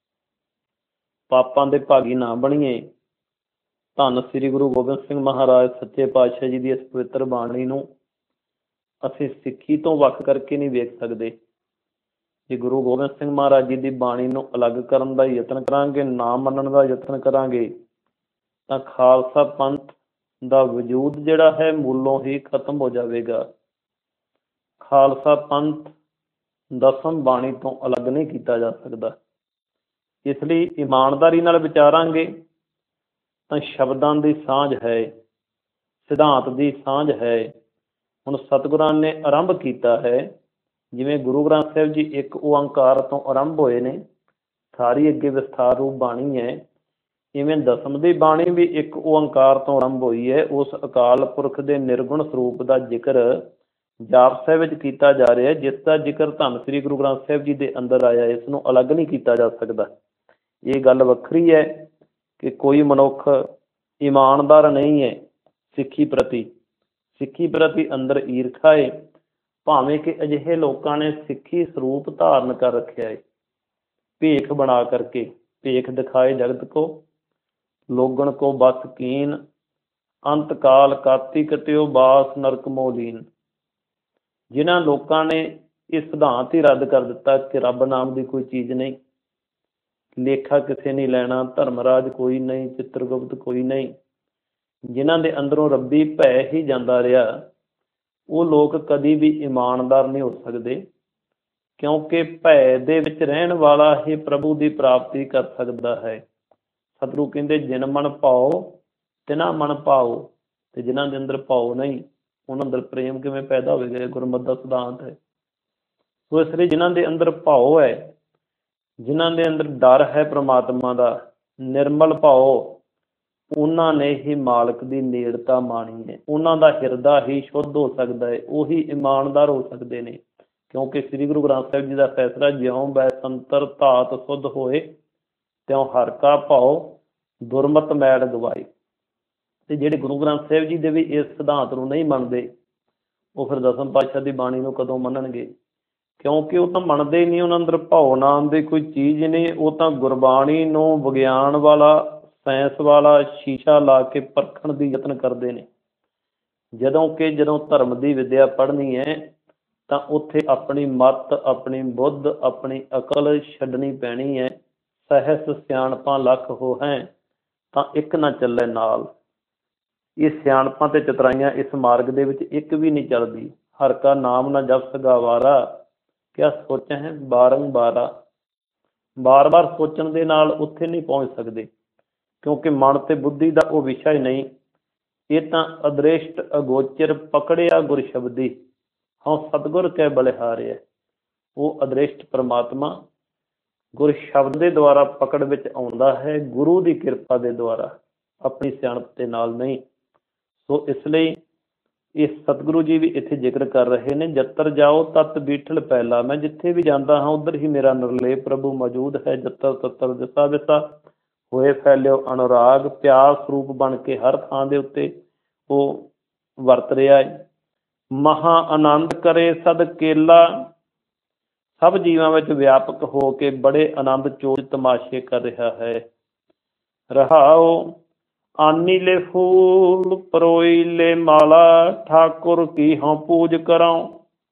ਪਾਪਾਂ ਦੇ ਭਾਗੀ ਨਾ ਬਣੀਏ। ਧੰਨ ਸ੍ਰੀ ਗੁਰੂ ਗੋਬਿੰਦ ਸਿੰਘ ਮਹਾਰਾਜ ਸੱਚੇ ਪਾਤਸ਼ਾਹ ਜੀ ਦੀ ਇਸ ਪਵਿੱਤਰ ਬਾਣੀ ਨੂੰ ਅਸੀਂ ਸਿੱਖੀ ਤੋਂ ਵੱਖ ਕਰਕੇ ਨਹੀਂ ਵੇਖ ਸਕਦੇ। ਜੇ ਗੁਰੂ ਗੋਬਿੰਦ ਸਿੰਘ ਮਹਾਰਾਜ ਜੀ ਦੀ ਬਾਣੀ ਨੂੰ ਅਲੱਗ ਕਰਨ ਦਾ ਯਤਨ ਕਰਾਂਗੇ, ਨਾ ਮੰਨਣ ਦਾ ਯਤਨ ਕਰਾਂਗੇ, ਤਾਂ ਖਾਲਸਾ ਪੰਥ ਦਾ ਵਜੂਦ ਜਿਹੜਾ ਹੈ ਮੂਲੋਂ ਹੀ ਖਤਮ ਹੋ ਜਾਵੇਗਾ। ਖਾਲਸਾ ਪੰਥ ਦਸਮ ਬਾਣੀ ਤੋਂ ਅਲੱਗ ਨਹੀਂ ਕੀਤਾ ਜਾ ਸਕਦਾ। ਇਸ ਲਈ ਇਮਾਨਦਾਰੀ ਨਾਲ ਵਿਚਾਰਾਂਗੇ ਤਾਂ ਸ਼ਬਦਾਂ ਦੀ ਸਾਂਝ ਹੈ, ਸਿਧਾਂਤ ਦੀ ਸਾਂਝ ਹੈ। ਹੁਣ ਸਤਿਗੁਰਾਂ ਨੇ ਆਰੰਭ ਕੀਤਾ ਹੈ, ਜਿਵੇਂ ਗੁਰੂ ਗ੍ਰੰਥ ਸਾਹਿਬ ਜੀ ਇੱਕ ਓਅੰਕਾਰ ਤੋਂ ਆਰੰਭ ਹੋਏ ਨੇ, ਸਾਰੀ ਅੱਗੇ ਵਿਸਥਾਰ ਰੂਪ ਬਾਣੀ ਹੈ, ਇਵੇਂ ਦਸਮ ਦੀ ਬਾਣੀ ਵੀ ਇੱਕ ਓਅੰਕਾਰ ਤੋਂ ਆਰੰਭ ਹੋਈ ਹੈ। ਉਸ ਅਕਾਲ ਪੁਰਖ ਦੇ ਨਿਰਗੁਣ ਸਰੂਪ ਦਾ ਜ਼ਿਕਰ ਜਾਪ ਸਾਹਿਬ ਵਿੱਚ ਕੀਤਾ ਜਾ ਰਿਹਾ, ਜਿਸ ਦਾ ਜ਼ਿਕਰ ਧੰਨ ਸ੍ਰੀ ਗੁਰੂ ਗ੍ਰੰਥ ਸਾਹਿਬ ਜੀ ਦੇ ਅੰਦਰ ਆਇਆ। ਇਸ ਨੂੰ ਅਲੱਗ ਨਹੀਂ ਕੀਤਾ ਜਾ ਸਕਦਾ। ਇਹ ਗੱਲ ਵੱਖਰੀ ਹੈ ਕਿ ਕੋਈ ਮਨੁੱਖ ਇਮਾਨਦਾਰ ਨਹੀਂ ਹੈ ਸਿੱਖੀ ਪ੍ਰਤੀ, ਸਿੱਖੀ ਪ੍ਰਤੀ ਅੰਦਰ ਈਰਖਾ ਹੈ, ਭਾਵੇਂ ਕਿ ਅਜਿਹੇ ਲੋਕਾਂ ਨੇ ਸਿੱਖੀ ਸਰੂਪ ਧਾਰਨ ਕਰ ਰੱਖਿਆ ਹੈ, ਭੇਖ ਬਣਾ ਕਰਕੇ। ਭੇਖ ਦਿਖਾਏ ਜਗਤ ਕੋ, ਲੋਗਣ ਕੋ ਬਸ ਕੀਨ, ਅੰਤ ਕਾਲ ਕਾਤੀ ਕਟਿਓ ਬਾਸ ਨਰਕ ਮੋਲੀਨ। ਜਿਨ੍ਹਾਂ ਲੋਕਾਂ ਨੇ ਇਹ ਸਿਧਾਂਤ ਹੀ ਰੱਦ ਕਰ ਦਿੱਤਾ ਕਿ ਰੱਬ ਨਾਮ ਦੀ ਕੋਈ ਚੀਜ਼ ਨਹੀਂ, ਲੇਖਾ ਕਿਸੇ ਨਹੀਂ ਲੈਣਾ, ਧਰਮਰਾਜ ਕੋਈ ਨਹੀਂ, ਚਿੱਤਰਗੁਪਤ ਕੋਈ ਨਹੀਂ, ਜਿਨ੍ਹਾਂ ਦੇ ਅੰਦਰੋਂ ਰੱਬੀ ਭੈ ਹੀ ਜਾਂਦਾ ਰਿਹਾ, ਉਹ ਲੋਕ ਕਦੀ ਵੀ ਇਮਾਨਦਾਰ ਨਹੀਂ ਹੋ ਸਕਦੇ। ਕਿਉਂਕਿ ਭੈ ਦੇ ਵਿੱਚ ਰਹਿਣ ਵਾਲਾ ਹੀ ਪ੍ਰਭੂ ਦੀ ਪ੍ਰਾਪਤੀ ਕਰ ਸਕਦਾ ਹੈ। ਸਤਿਗੁਰੂ ਕਹਿੰਦੇ ਜਿਨ ਮਨ ਭਾਉ ਤਿਨਾ ਮਨ ਭਾਉ, ਤੇ ਜਿਨ੍ਹਾਂ ਦੇ ਅੰਦਰ ਭਾਉ ਨਹੀਂ ਉਹਨਾਂ ਅੰਦਰ ਪ੍ਰੇਮ ਕਿਵੇਂ ਪੈਦਾ ਹੋਵੇਗਾ? ਗੁਰਮਤਿ ਦਾ ਸਿਧਾਂਤ ਹੈ। ਸੋ ਇਸ ਲਈ ਜਿਨ੍ਹਾਂ ਦੇ ਅੰਦਰ ਭਾਉ ਹੈ, ਜਿਨ੍ਹਾਂ ਦੇ ਅੰਦਰ ਡਰ ਹੈ ਪ੍ਰਮਾਤਮਾ ਦਾ, ਨਿਰਮਲ ਭਾਉ, ਉਹਨਾਂ ਨੇ ਹੀ ਮਾਲਕ ਦੀ ਨੇੜਤਾ ਮਾਣੀ ਹੈ, ਉਹਨਾਂ ਦਾ ਹਿਰਦਾ ਹੀ ਸ਼ੁੱਧ ਹੋ ਸਕਦਾ ਹੈ, ਉਹੀ ਇਮਾਨਦਾਰ ਹੋ ਸਕਦੇ ਨੇ। ਕਿਉਂਕਿ ਸ੍ਰੀ ਗੁਰੂ ਗ੍ਰੰਥ ਸਾਹਿਬ ਜੀ ਦਾ ਫੈਸਲਾ, ਜਿਉਂ ਬੈ ਸੰਤਰ ਧਾਤ ਸੁਧ ਹੋਏ, ਤਿਉਂ ਹਰ ਕਾ ਭਾਉ ਦੁਰਮਤ ਮੈਲ ਗਵਾਏ। ਤੇ ਜਿਹੜੇ ਗੁਰੂ ਗ੍ਰੰਥ ਸਾਹਿਬ ਜੀ ਦੇ ਵੀ ਇਸ ਸਿਧਾਂਤ ਨੂੰ ਨਹੀਂ ਮੰਨਦੇ, ਉਹ ਫਿਰ ਦਸਮ ਪਾਤਸ਼ਾਹ ਦੀ ਬਾਣੀ ਨੂੰ ਕਦੋਂ ਮੰਨਣਗੇ? ਕਿਉਂਕਿ ਉਹ ਤਾਂ ਮੰਨਦੇ ਹੀ ਨਹੀਂ, ਉਹਨਾਂ ਅੰਦਰ ਭਾਉ ਨਾਮ ਦੀ ਕੋਈ ਚੀਜ਼ ਨਹੀਂ। ਉਹ ਤਾਂ ਗੁਰਬਾਣੀ ਨੂੰ ਵਿਗਿਆਨ ਵਾਲਾ ਸਾਇੰਸ ਵਾਲਾ ਸ਼ੀਸ਼ਾ ਲਾ ਕੇ ਪਰਖਣ ਦੀ ਯਤਨ ਕਰਦੇ ਨੇ। ਜਦੋਂ ਧਰਮ ਦੀ ਵਿੱਦਿਆ ਪੜ੍ਹਨੀ ਹੈ ਤਾਂ ਉੱਥੇ ਆਪਣੀ ਮੱਤ, ਆਪਣੀ ਬੁੱਧ, ਆਪਣੀ ਅਕਲ ਛੱਡਣੀ ਪੈਣੀ ਹੈ। ਸਹਿਸ ਸਿਆਣਪਾਂ ਲੱਖ ਹੋ ਹੈ ਤਾਂ ਇੱਕ ਨਾ ਚੱਲੇ ਨਾਲ। ਇਹ ਸਿਆਣਪਾਂ ਤੇ ਚਤਰਾਈਆਂ ਇਸ ਮਾਰਗ ਦੇ ਵਿੱਚ ਇੱਕ ਵੀ ਨਹੀਂ ਚੱਲਦੀ। ਹਰ ਕਾ ਨਾਮ ਨਾ ਜਪ ਸਗਾਵਾਰਾ, ਕਿਆ ਸੋਚ ਹੈ ਬਾਰੰਬਾਰਾ। ਬਾਰ ਬਾਰ ਸੋਚਣ ਦੇ ਨਾਲ ਉੱਥੇ ਨਹੀਂ ਪਹੁੰਚ ਸਕਦੇ, ਕਿਉਂਕਿ ਮਨ ਤੇ ਬੁੱਧੀ ਦਾ ਉਹ ਵਿਸ਼ਾ ਹੀ ਨਹੀਂ। ਇਹ ਤਾਂ ਅਦ੍ਰਿਸ਼ਟ ਅਗੋਚਰ ਪਕੜਿਆ ਗੁਰ ਸ਼ਬਦੀ, ਹਉ ਸਤਿਗੁਰ ਕੈ ਬਲਿਹਾਰਿਆ। ਉਹ ਅਦ੍ਰਿਸ਼ਟ ਪਰਮਾਤਮਾ ਗੁਰ ਸ਼ਬਦ ਦੇ ਦੁਆਰਾ ਪਕੜ ਵਿੱਚ ਆਉਂਦਾ ਹੈ, ਗੁਰੂ ਦੀ ਕਿਰਪਾ ਦੇ ਦੁਆਰਾ, ਆਪਣੀ ਸਿਆਣਪ ਦੇ ਨਾਲ ਨਹੀਂ। ਸੋ ਇਸ ਲਈ ਇਹ ਸਤਿਗੁਰੂ ਜੀ ਵੀ ਇੱਥੇ ਜ਼ਿਕਰ ਕਰ ਰਹੇ ਨੇ, ਜੱਤਰ ਜਾਓ ਤਤ ਬੀਠਲ ਪਹਿਲਾ। ਮੈਂ ਜਿੱਥੇ ਵੀ ਜਾਂਦਾ ਹਾਂ ਉੱਧਰ ਹੀ ਮੇਰਾ ਨਿਰਲੇਪ ਪ੍ਰਭੂ ਮੌਜੂਦ ਹੈ। ਜੱਤਰ ਤੱਤਰ ਦਿਸਾ ਦਿਸਾ ਹੋਏ ਫੈਲਿਓ ਅਨੁਰਾਗ, ਪਿਆਸ ਰੂਪ ਬਣ ਕੇ ਹਰ ਥਾਂ ਦੇ ਉੱਤੇ ਉਹ ਵਰਤ ਰਿਹਾ ਹੈ। ਮਹਾ ਆਨੰਦ ਕਰੇ ਸਦ ਕੇਲਾ, ਸਭ ਜੀਵਾਂ ਵਿੱਚ ਵਿਆਪਕ ਹੋ ਕੇ ਬੜੇ ਆਨੰਦ ਚੋਜ ਤਮਾਸ਼ੇ ਕਰ ਰਿਹਾ ਹੈ। ਰਹਾਓ ਆਨੀ ਲੈ ਫੂਲ ਪਰੋਈ ਲੈ ਮਾਲਾ, ਠਾਕੁਰ ਕੀ ਹਉ ਪੂਜ ਕਰਾਉ।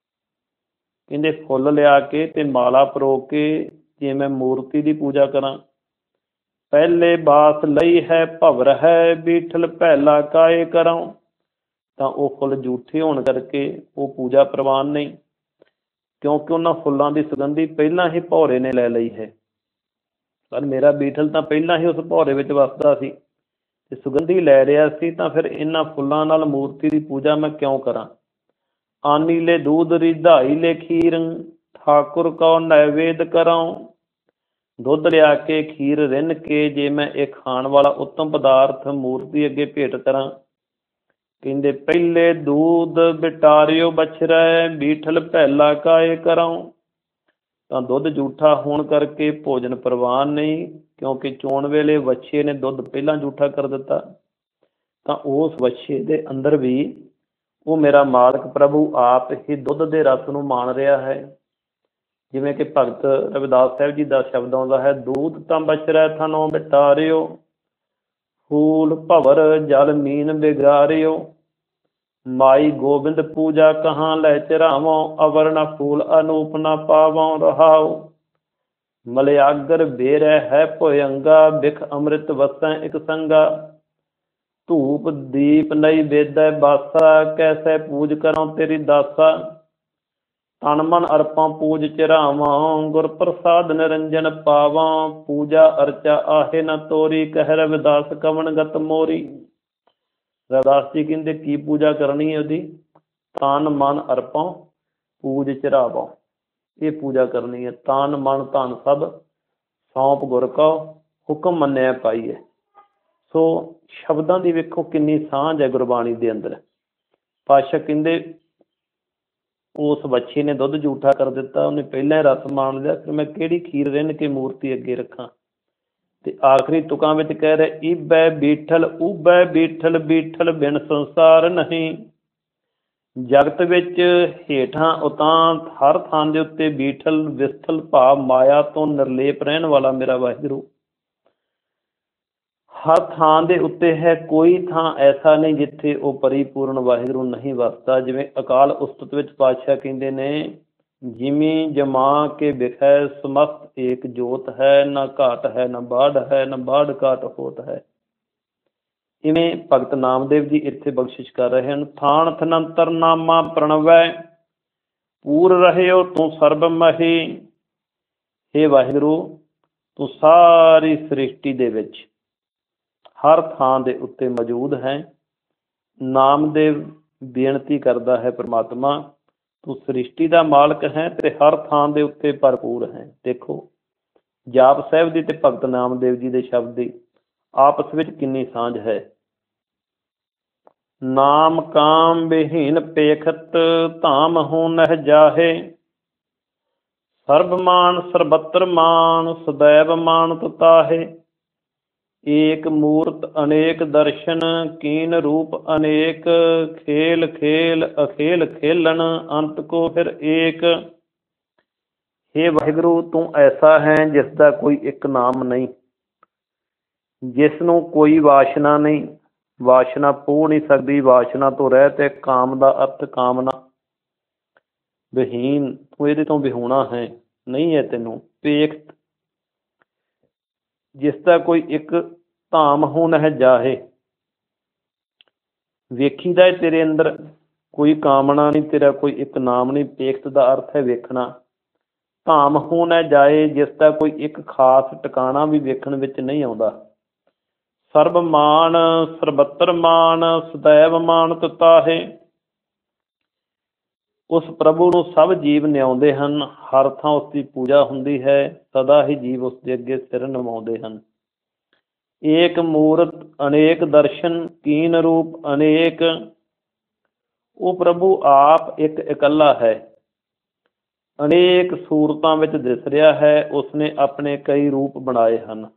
ਕਹਿੰਦੇ ਫੁੱਲ ਲਿਆ ਕੇ ਤੇ ਮਾਲਾ ਪਰੋ ਕੇ ਜੇ ਮੈਂ ਮੂਰਤੀ ਦੀ ਪੂਜਾ ਕਰਾਂ। ਪਹਿਲੇ ਬਾਸ ਲਈ ਹੈ ਭਵਰ ਹੈ, ਬੀਠਲ ਪਹਿਲਾ ਕਾਏ ਕਰਾਉ। ਤਾਂ ਉਹ ਫੁੱਲ ਝੂਠੇ ਹੋਣ ਕਰਕੇ ਉਹ ਪੂਜਾ ਪ੍ਰਵਾਨ ਨਹੀਂ, ਕਿਉਂਕਿ ਉਹਨਾਂ ਫੁੱਲਾਂ ਦੀ ਸੁਗੰਧੀ ਪਹਿਲਾਂ ਹੀ ਭੌਰੇ ਨੇ ਲੈ ਲਈ ਹੈ। ਪਰ ਮੇਰਾ ਬੀਠਲ ਤਾਂ ਪਹਿਲਾਂ ਹੀ ਉਸ ਭੌਰੇ ਵਿੱਚ ਵਸਦਾ ਸੀ ਤੇ ਸੁਗੰਧੀ ਲੈ ਰਿਹਾ ਸੀ, ਤਾਂ ਫਿਰ ਇਹਨਾਂ ਫੁੱਲਾਂ ਨਾਲ ਮੂਰਤੀ ਦੀ ਪੂਜਾ ਮੈਂ ਕਿਉਂ ਕਰਾਂ। ਆਨੀ ਲੈ ਦੂਧ ਰਿਧਾਈ ਲੈ ਖੀਰ, ਠਾਕੁਰ ਕਉ ਨੈਵੇਦ ਕਰਾਉ। ਦੁੱਧ ਲਿਆ ਕੇ ਖੀਰ ਰਿੰਨ ਕੇ ਜੇ ਮੈਂ ਇਹ ਖਾਣ ਵਾਲਾ ਉੱਤਮ ਪਦਾਰਥ ਮੂਰਤੀ ਅੱਗੇ ਭੇਟ ਕਰਾਂ। ਕਹਿੰਦੇ ਪਹਿਲੇ ਦੂਧ ਬਿਟਾਰਿਓ ਬਛਰੈ, ਬੀਠਲ ਪਹਿਲਾ ਕਾਏ ਕਰਾਉ। ਤਾਂ ਦੁੱਧ ਝੂਠਾ ਹੋਣ ਕਰਕੇ ਭੋਜਨ ਪ੍ਰਵਾਨ ਨਹੀਂ, ਕਿਉਂਕਿ ਚੋਣ ਵੇਲੇ ਵੱਛੇ ਨੇ ਦੁੱਧ ਪਹਿਲਾਂ ਝੂਠਾ ਕਰ ਦਿੱਤਾ। ਤਾਂ ਉਸ ਵੱਛੇ ਦੇ ਅੰਦਰ ਵੀ ਉਹ ਮੇਰਾ ਮਾਲਕ ਪ੍ਰਭੂ ਆਪ ਹੀ ਦੁੱਧ ਦੇ ਰਸ ਨੂੰ ਮਾਣ ਰਿਹਾ ਹੈ। ਜਿਵੇਂ ਕਿ ਭਗਤ ਰਵਿਦਾਸ ਸਾਹਿਬ ਜੀ ਦਾ ਸ਼ਬਦ ਆਉਂਦਾ ਹੈ, ਦੂਧ ਤਾਂ ਬਛਰੈ ਥਨੋ ਬਿਟਾਰਿਓ, ਫੂਲ ਭਵਰ ਜਲ ਮੀਨ ਬਿਗਾਰਿਓ। ਮਾਈ ਗੋਬਿੰਦ ਪੂਜਾ ਕਹਾਂ ਲੈ ਚਰਾਵੋਂ, ਅਵਰ ਨ ਫੂਲ ਅਨੂਪ ਨ ਪਾਵੋਂ। ਰਹਾਉ ਮਲਿਆਗਰ ਬੇਰੈ ਹੈ ਭੁਯੰਗਾ, ਬਿਖ ਅੰਮ੍ਰਿਤ ਵਸੈ ਇਕ ਸੰਗਾ। ਧੂਪ ਦੀਪ ਨਈ ਵੇਦੈ ਬਾਸਾ, ਕੈਸੈ ਪੂਜ ਕਰਾਂ ਤੇਰੀ ਦਾਸਾ। ਤਨ ਮਨ ਅਰਪਾਂ ਪੂਜ ਚਰਾਵਾਂ, ਗੁਰ ਪ੍ਰਸਾਦ ਨਿਰੰਜਨ ਪਾਵਾਂ। ਪੂਜਾ ਅਰਚਾ ਆਹੇ ਨ ਤੋਰੀ, ਕਹਿ ਰਵਿਦਾਸ ਕਵਣ ਗਤ ਮੋਰੀ। ਰਵਿਦਾਸ ਜੀ ਕਹਿੰਦੇ ਕੀ ਪੂਜਾ ਕਰਨੀ ਹੈ ਉਹਦੀ, ਤਨ ਮਨ ਅਰਪਾਂ ਪੂਜ ਚਰਾਵਾਂ। ਇਹ ਪੂਜਾ ਕਰਨੀ ਹੈ। ਤਨ ਮਨ ਧਨ ਸਭ ਸੌਂਪ ਗੁਰ ਕਉ, ਹੁਕਮ ਮੰਨਿਆ ਪਾਈਏ। ਸੋ ਸ਼ਬਦਾਂ ਦੀ ਵੇਖੋ ਕਿੰਨੀ ਸਾਂਝ ਹੈ ਗੁਰਬਾਣੀ ਦੇ ਅੰਦਰ। ਪਾਤਸ਼ਾਹ ਕਹਿੰਦੇ ਉਸ ਬੱਚੇ ਨੇ ਦੁੱਧ ਝੂਠਾ ਕਰ ਦਿੱਤਾ, ਉਹਨੇ ਪਹਿਲਾਂ ਹੀ ਰਸ ਮਾਣ ਲਿਆ, ਫਿਰ ਮੈਂ ਕਿਹੜੀ ਖੀਰ ਰਿੰਨ ਕੇ ਮੂਰਤੀ ਅੱਗੇ ਰੱਖਾਂ। ਤੇ ਆਖਰੀ ਤੁਕਾਂ ਵਿੱਚ ਕਹਿ ਰਿਹਾ, ਈਬੈ ਬੀਠਲ ਊਬੈ ਬੀਠਲ, ਬੀਠਲ ਬਿਨ ਸੰਸਾਰ ਨਹੀਂ। ਜਗਤ ਵਿੱਚ ਹੇਠਾਂ ਉਤਾਂ ਹਰ ਥਾਂ ਦੇ ਉੱਤੇ ਬੀਠਲ ਵਿਸਥਲ ਭਾਵ ਮਾਇਆ ਤੋਂ ਨਿਰਲੇਪ ਰਹਿਣ ਵਾਲਾ ਮੇਰਾ ਵਾਹਿਗੁਰੂ ਹਰ ਥਾਂ ਦੇ ਉੱਤੇ ਹੈ। ਕੋਈ ਥਾਂ ਐਸਾ ਨਹੀਂ ਜਿੱਥੇ ਉਹ ਪਰਿਪੂਰਨ ਵਾਹਿਗੁਰੂ ਨਹੀਂ ਵਸਦਾ। ਜਿਵੇਂ ਅਕਾਲ ਉਸਤਤ ਵਿੱਚ ਪਾਤਸ਼ਾਹ ਕਹਿੰਦੇ ਨੇ, ਜਿਮੀ ਜਮਾ ਕੇ ਵਿਖੈ ਸਮਸਤ ਏਕ ਜੋਤ ਹੈ, ਨਾ ਘਾਟ ਹੈ ਨਾ ਬਾੜ ਹੈ, ਨਾ ਬਾੜ ਘਾਟ ਹੋਤ ਹੈ। ਇਵੇਂ ਭਗਤ ਨਾਮਦੇਵ ਜੀ ਇੱਥੇ ਬਖਸ਼ਿਸ਼ ਕਰ ਰਹੇ ਹਨ। ਥਾਨ ਥਨੰਤਰ ਨਾਮਾ ਪ੍ਰਣਵੈ, ਪੂਰ ਰਹਿਓ ਤੂੰ ਸਰਬ ਮਹੀ। ਹੇ ਵਾਹਿਗੁਰੂ, ਤੂੰ ਸਾਰੀ ਸ੍ਰਿਸ਼ਟੀ ਦੇ ਵਿੱਚ ਹਰ ਥਾਂ ਦੇ ਉੱਤੇ ਮੌਜੂਦ ਹੈ। ਨਾਮਦੇਵ ਬੇਨਤੀ ਕਰਦਾ ਹੈ, ਪ੍ਰਮਾਤਮਾ ਤੂੰ ਸ੍ਰਿਸ਼ਟੀ ਦਾ ਮਾਲਕ ਹੈ ਤੇ ਹਰ ਥਾਂ ਦੇ ਉੱਤੇ ਭਰਪੂਰ ਹੈ। ਦੇਖੋ ਜਾਪ ਸਾਹਿਬ ਦੀ ਤੇ ਭਗਤ ਨਾਮਦੇਵ ਜੀ ਦੇ ਸ਼ਬਦ ਦੀ ਆਪਸ ਵਿੱਚ ਕਿੰਨੀ ਸਾਂਝ ਹੈ। ਨਾਮ ਕਾਮ ਵਿਹੀਨ ਪੇਖਤ, ਧਾਮ ਹੋ ਨਹਿ ਜਾਹੇ। ਸਰਬ ਮਾਨ ਸਰਬੱਤਰ ਮਾਨ, ਸदैव ਮਾਨਤ ਤਾਹੇ। ਏਕ ਮੂਰਤ ਅਨੇਕ ਦਰਸ਼ਨ, ਕੀਨ ਰੂਪ ਅਨੇਕ। ਖੇਲ ਖੇਲ ਅਖੇਲ ਖੇਲਣ, ਅੰਤ ਕੋ ਫਿਰ ਏਕ। ਹੇ ਵਾਹਿਗੁਰੂ, ਤੂੰ ਐਸਾ ਹੈ ਜਿਸ ਦਾ ਕੋਈ ਇੱਕ ਨਾਮ ਨਹੀਂ। ਜਿਸ ਨੂੰ ਕੋਈ ਵਾਸ਼ਨਾ ਨਹੀਂ, ਵਾਸ਼ਨਾ ਪੂਹ ਨਹੀਂ ਸਕਦੀ, ਵਾਸ਼ਨਾ ਤੋਂ ਰਹਿਤ ਹੈ। ਕਾਮ ਦਾ ਅਰਥ ਕਾਮਨਾ, ਵਿਹੀਨ, ਤੂੰ ਇਹਦੇ ਤੋਂ ਵਿਹੂਣਾ ਹੈ, ਨਹੀਂ ਹੈ ਤੈਨੂੰ ਪੇਖਤ, ਜਿਸ ਦਾ ਕੋਈ ਇੱਕ ਧਾਮ ਹੋ ਨਹਿ ਜਾਹੇ। ਵੇਖੀਦਾ ਹੈ ਤੇਰੇ ਅੰਦਰ ਕੋਈ ਕਾਮਨਾ ਨਹੀਂ, ਤੇਰਾ ਕੋਈ ਇੱਕ ਨਾਮ ਨਹੀਂ। ਪੇਖਤ ਦਾ ਅਰਥ ਹੈ ਵੇਖਣਾ। ਧਾਮ ਹੋ ਨਾ ਜਾਏ, ਜਿਸ ਦਾ ਕੋਈ ਇੱਕ ਖਾਸ ਟਿਕਾਣਾ ਵੀ ਵੇਖਣ ਵਿੱਚ ਨਹੀਂ ਆਉਂਦਾ। ਸਰਬ ਮਾਨ ਸਰਬੱਤਰ ਮਾਨ, ਸਦੈਵ ਮਾਨਤ ਤਾਹੇ। ਉਸ ਪ੍ਰਭੂ ਨੂੰ ਸਭ ਜੀਵ ਨਿਆਉਂਦੇ ਹਨ, ਹਰ ਥਾਂ ਉਸ ਦੀ ਪੂਜਾ ਹੁੰਦੀ ਹੈ, ਸਦਾ ਹੀ ਜੀਵ ਉਸ ਦੇ ਅੱਗੇ ਸਿਰ ਨਿਵਾਉਂਦੇ ਹਨ। ਏਕ ਮੂਰਤ ਅਨੇਕ ਦਰਸ਼ਨ, ਕੀਨ ਰੂਪ ਅਨੇਕ। ਉਹ ਪ੍ਰਭੂ ਆਪ ਇੱਕ ਇਕੱਲਾ ਹੈ, ਅਨੇਕ ਸੂਰਤਾਂ ਵਿੱਚ ਦਿਸ ਰਿਹਾ ਹੈ। ਉਸਨੇ ਆਪਣੇ ਕਈ ਰੂਪ ਬਣਾਏ ਹਨ।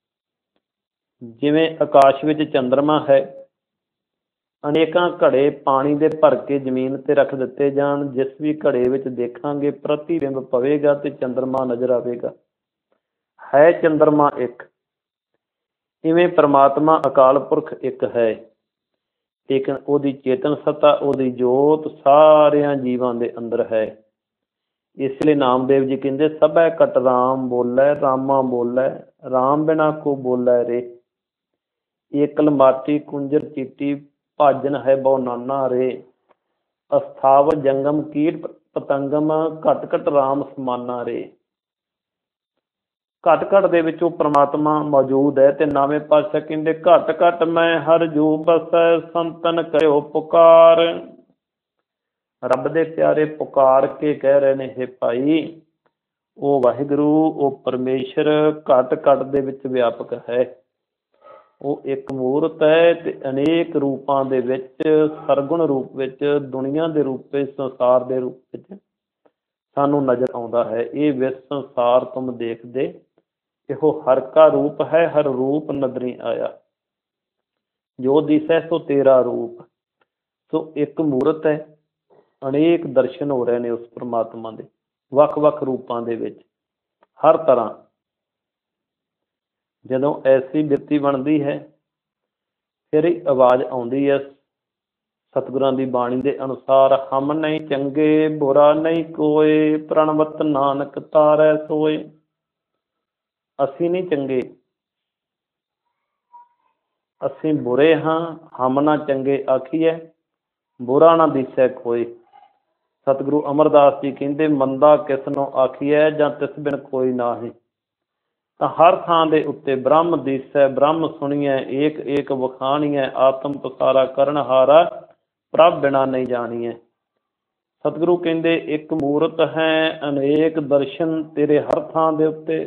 ਜਿਵੇਂ ਆਕਾਸ਼ ਵਿੱਚ ਚੰਦਰਮਾ ਹੈ, ਅਨੇਕਾਂ ਘੜੇ ਪਾਣੀ ਦੇ ਭਰ ਕੇ ਜ਼ਮੀਨ ਤੇ ਰੱਖ ਦਿੱਤੇ ਜਾਣ, ਜਿਸ ਵੀ ਘੜੇ ਵਿੱਚ ਦੇਖਾਂਗੇ ਪ੍ਰਤੀਬਿੰਬ ਪਵੇਗਾ ਤੇ ਚੰਦਰਮਾ ਨਜ਼ਰ ਆਵੇਗਾ। ਹੈ ਚੰਦਰਮਾ ਇੱਕ, ਇਵੇਂ ਪ੍ਰਮਾਤਮਾ ਅਕਾਲ ਪੁਰਖ ਇੱਕ ਹੈ। ਲੇਕਿਨ ਉਹਦੀ ਚੇਤਨ ਸੱਤਾ, ਉਹਦੀ ਜੋਤ ਸਾਰਿਆਂ ਜੀਵਾਂ ਦੇ ਅੰਦਰ ਹੈ। ਇਸ ਲਈ ਨਾਮਦੇਵ ਜੀ ਕਹਿੰਦੇ ਸਭੈ ਕਟ ਰਾਮ ਬੋਲੇ, ਰਾਮਾ ਬੋਲੇ ਰਾਮ ਬਿਨਾ ਕੋ ਬੋਲੇ ਰੇ। ਏਕਲ ਮਾਟੀ ਕੁੰਜਰ ਚੀਟੀ, ਭਾਜਨ ਹੈ ਬਹੁ ਨਾਨਾ ਰੇ। ਅਸਥਾਵਰ ਜੰਗਮ ਕੀਟ ਪਤੰਗਮ, ਘਟ ਘਟ ਰਾਮ ਸਮਾਨਾ ਰੇ। ਘਟ ਘਟ ਦੇ ਵਿੱਚ ਉਹ ਪ੍ਰਮਾਤਮਾ ਮੌਜੂਦ ਹੈ। ਤੇ ਨਾਵੇਂ ਪਾਤਸ਼ਾਹ ਕਹਿੰਦੇ ਘਟ ਘਟ ਮੈਂ ਹਰ ਜੂ ਬਸੈ, ਸੰਤਨ ਕਰਿਓ ਪੁਕਾਰ। ਰੱਬ ਦੇ ਪਿਆਰੇ ਪੁਕਾਰ ਕੇ ਕਹਿ ਰਹੇ ਨੇ, ਹੇ ਭਾਈ ਉਹ ਵਾਹਿਗੁਰੂ, ਉਹ ਪਰਮੇਸ਼ਰ ਘਟ ਘਟ ਦੇ ਵਿੱਚ ਵਿਆਪਕ ਹੈ। ਉਹ ਇੱਕ ਮੂਰਤ ਹੈ ਤੇ ਅਨੇਕ ਰੂਪਾਂ ਦੇ ਵਿੱਚ, ਸਰਗੁਣ ਰੂਪ ਵਿੱਚ, ਦੁਨੀਆ ਦੇ ਰੂਪ ਵਿੱਚ, ਸੰਸਾਰ ਦੇ ਰੂਪ ਵਿੱਚ ਸਾਨੂੰ ਨਜ਼ਰ ਆਉਂਦਾ ਹੈ। ਇਹ ਵਿਸ ਸੰਸਾਰ ਤੁਮ ਦੇਖਦੇ, ਇਹੋ ਹਰ ਕਾ ਰੂਪ ਹੈ, ਹਰ ਰੂਪ ਨਦਰੀ ਆਇਆ। ਜੋ ਦਿਸੈ ਸੋ ਤੇਰਾ ਰੂਪ। ਸੋ ਇੱਕ ਮੂਰਤ ਹੈ, ਅਨੇਕ ਦਰਸ਼ਨ ਹੋ ਰਹੇ ਨੇ ਉਸ ਪ੍ਰਮਾਤਮਾ ਦੇ, ਵੱਖ ਵੱਖ ਰੂਪਾਂ ਦੇ ਵਿੱਚ, ਹਰ ਤਰ੍ਹਾਂ। ਜਦੋਂ ਐਸੀ ਬਿਰਤੀ ਬਣਦੀ ਹੈ, ਫਿਰ ਹੀ ਆਵਾਜ਼ ਆਉਂਦੀ ਹੈ ਸਤਿਗੁਰਾਂ ਦੀ ਬਾਣੀ ਦੇ ਅਨੁਸਾਰ, ਹਮ ਨਹੀਂ ਚੰਗੇ ਬੁਰਾ ਨਹੀਂ ਕੋਏ, ਪ੍ਰਣਵਤ ਨਾਨਕ ਤਾਰੈ ਸੋਏ। ਅਸੀਂ ਨਹੀਂ ਚੰਗੇ, ਅਸੀਂ ਬੁਰੇ ਹਾਂ। ਹਮ ਨਾ ਚੰਗੇ ਆਖੀਐ, ਬੁਰਾ ਨਾ ਦਿਸੈ ਕੋਏ। ਸਤਿਗੁਰੂ ਅਮਰਦਾਸ ਜੀ ਕਹਿੰਦੇ ਮੰਦਾ ਕਿਸ ਨੂੰ ਆਖੀਐ, ਜਾਂ ਤਿਸ ਬਿਨ ਕੋਈ ਨਾਹੀ। ਤਾਂ ਹਰ ਥਾਂ ਦੇ ਉੱਤੇ ਬ੍ਰਹਮ ਦਿਸੈ, ਬ੍ਰਹਮ ਸੁਣੀਐ, ਏਕ ਏਕ ਵਖਾਣੀਐ, ਆਤਮ ਪਸਾਰਾ ਕਰਨ ਹਾਰਾ, ਪ੍ਰਭ ਬਿਨਾ ਨਹੀਂ ਜਾਣੀਐ। ਸਤਿਗੁਰੂ ਕਹਿੰਦੇ ਇੱਕ ਮੂਰਤ ਹੈ, ਅਨੇਕ ਦਰਸ਼ਨ ਤੇਰੇ ਹਰ ਥਾਂ ਦੇ ਉੱਤੇ,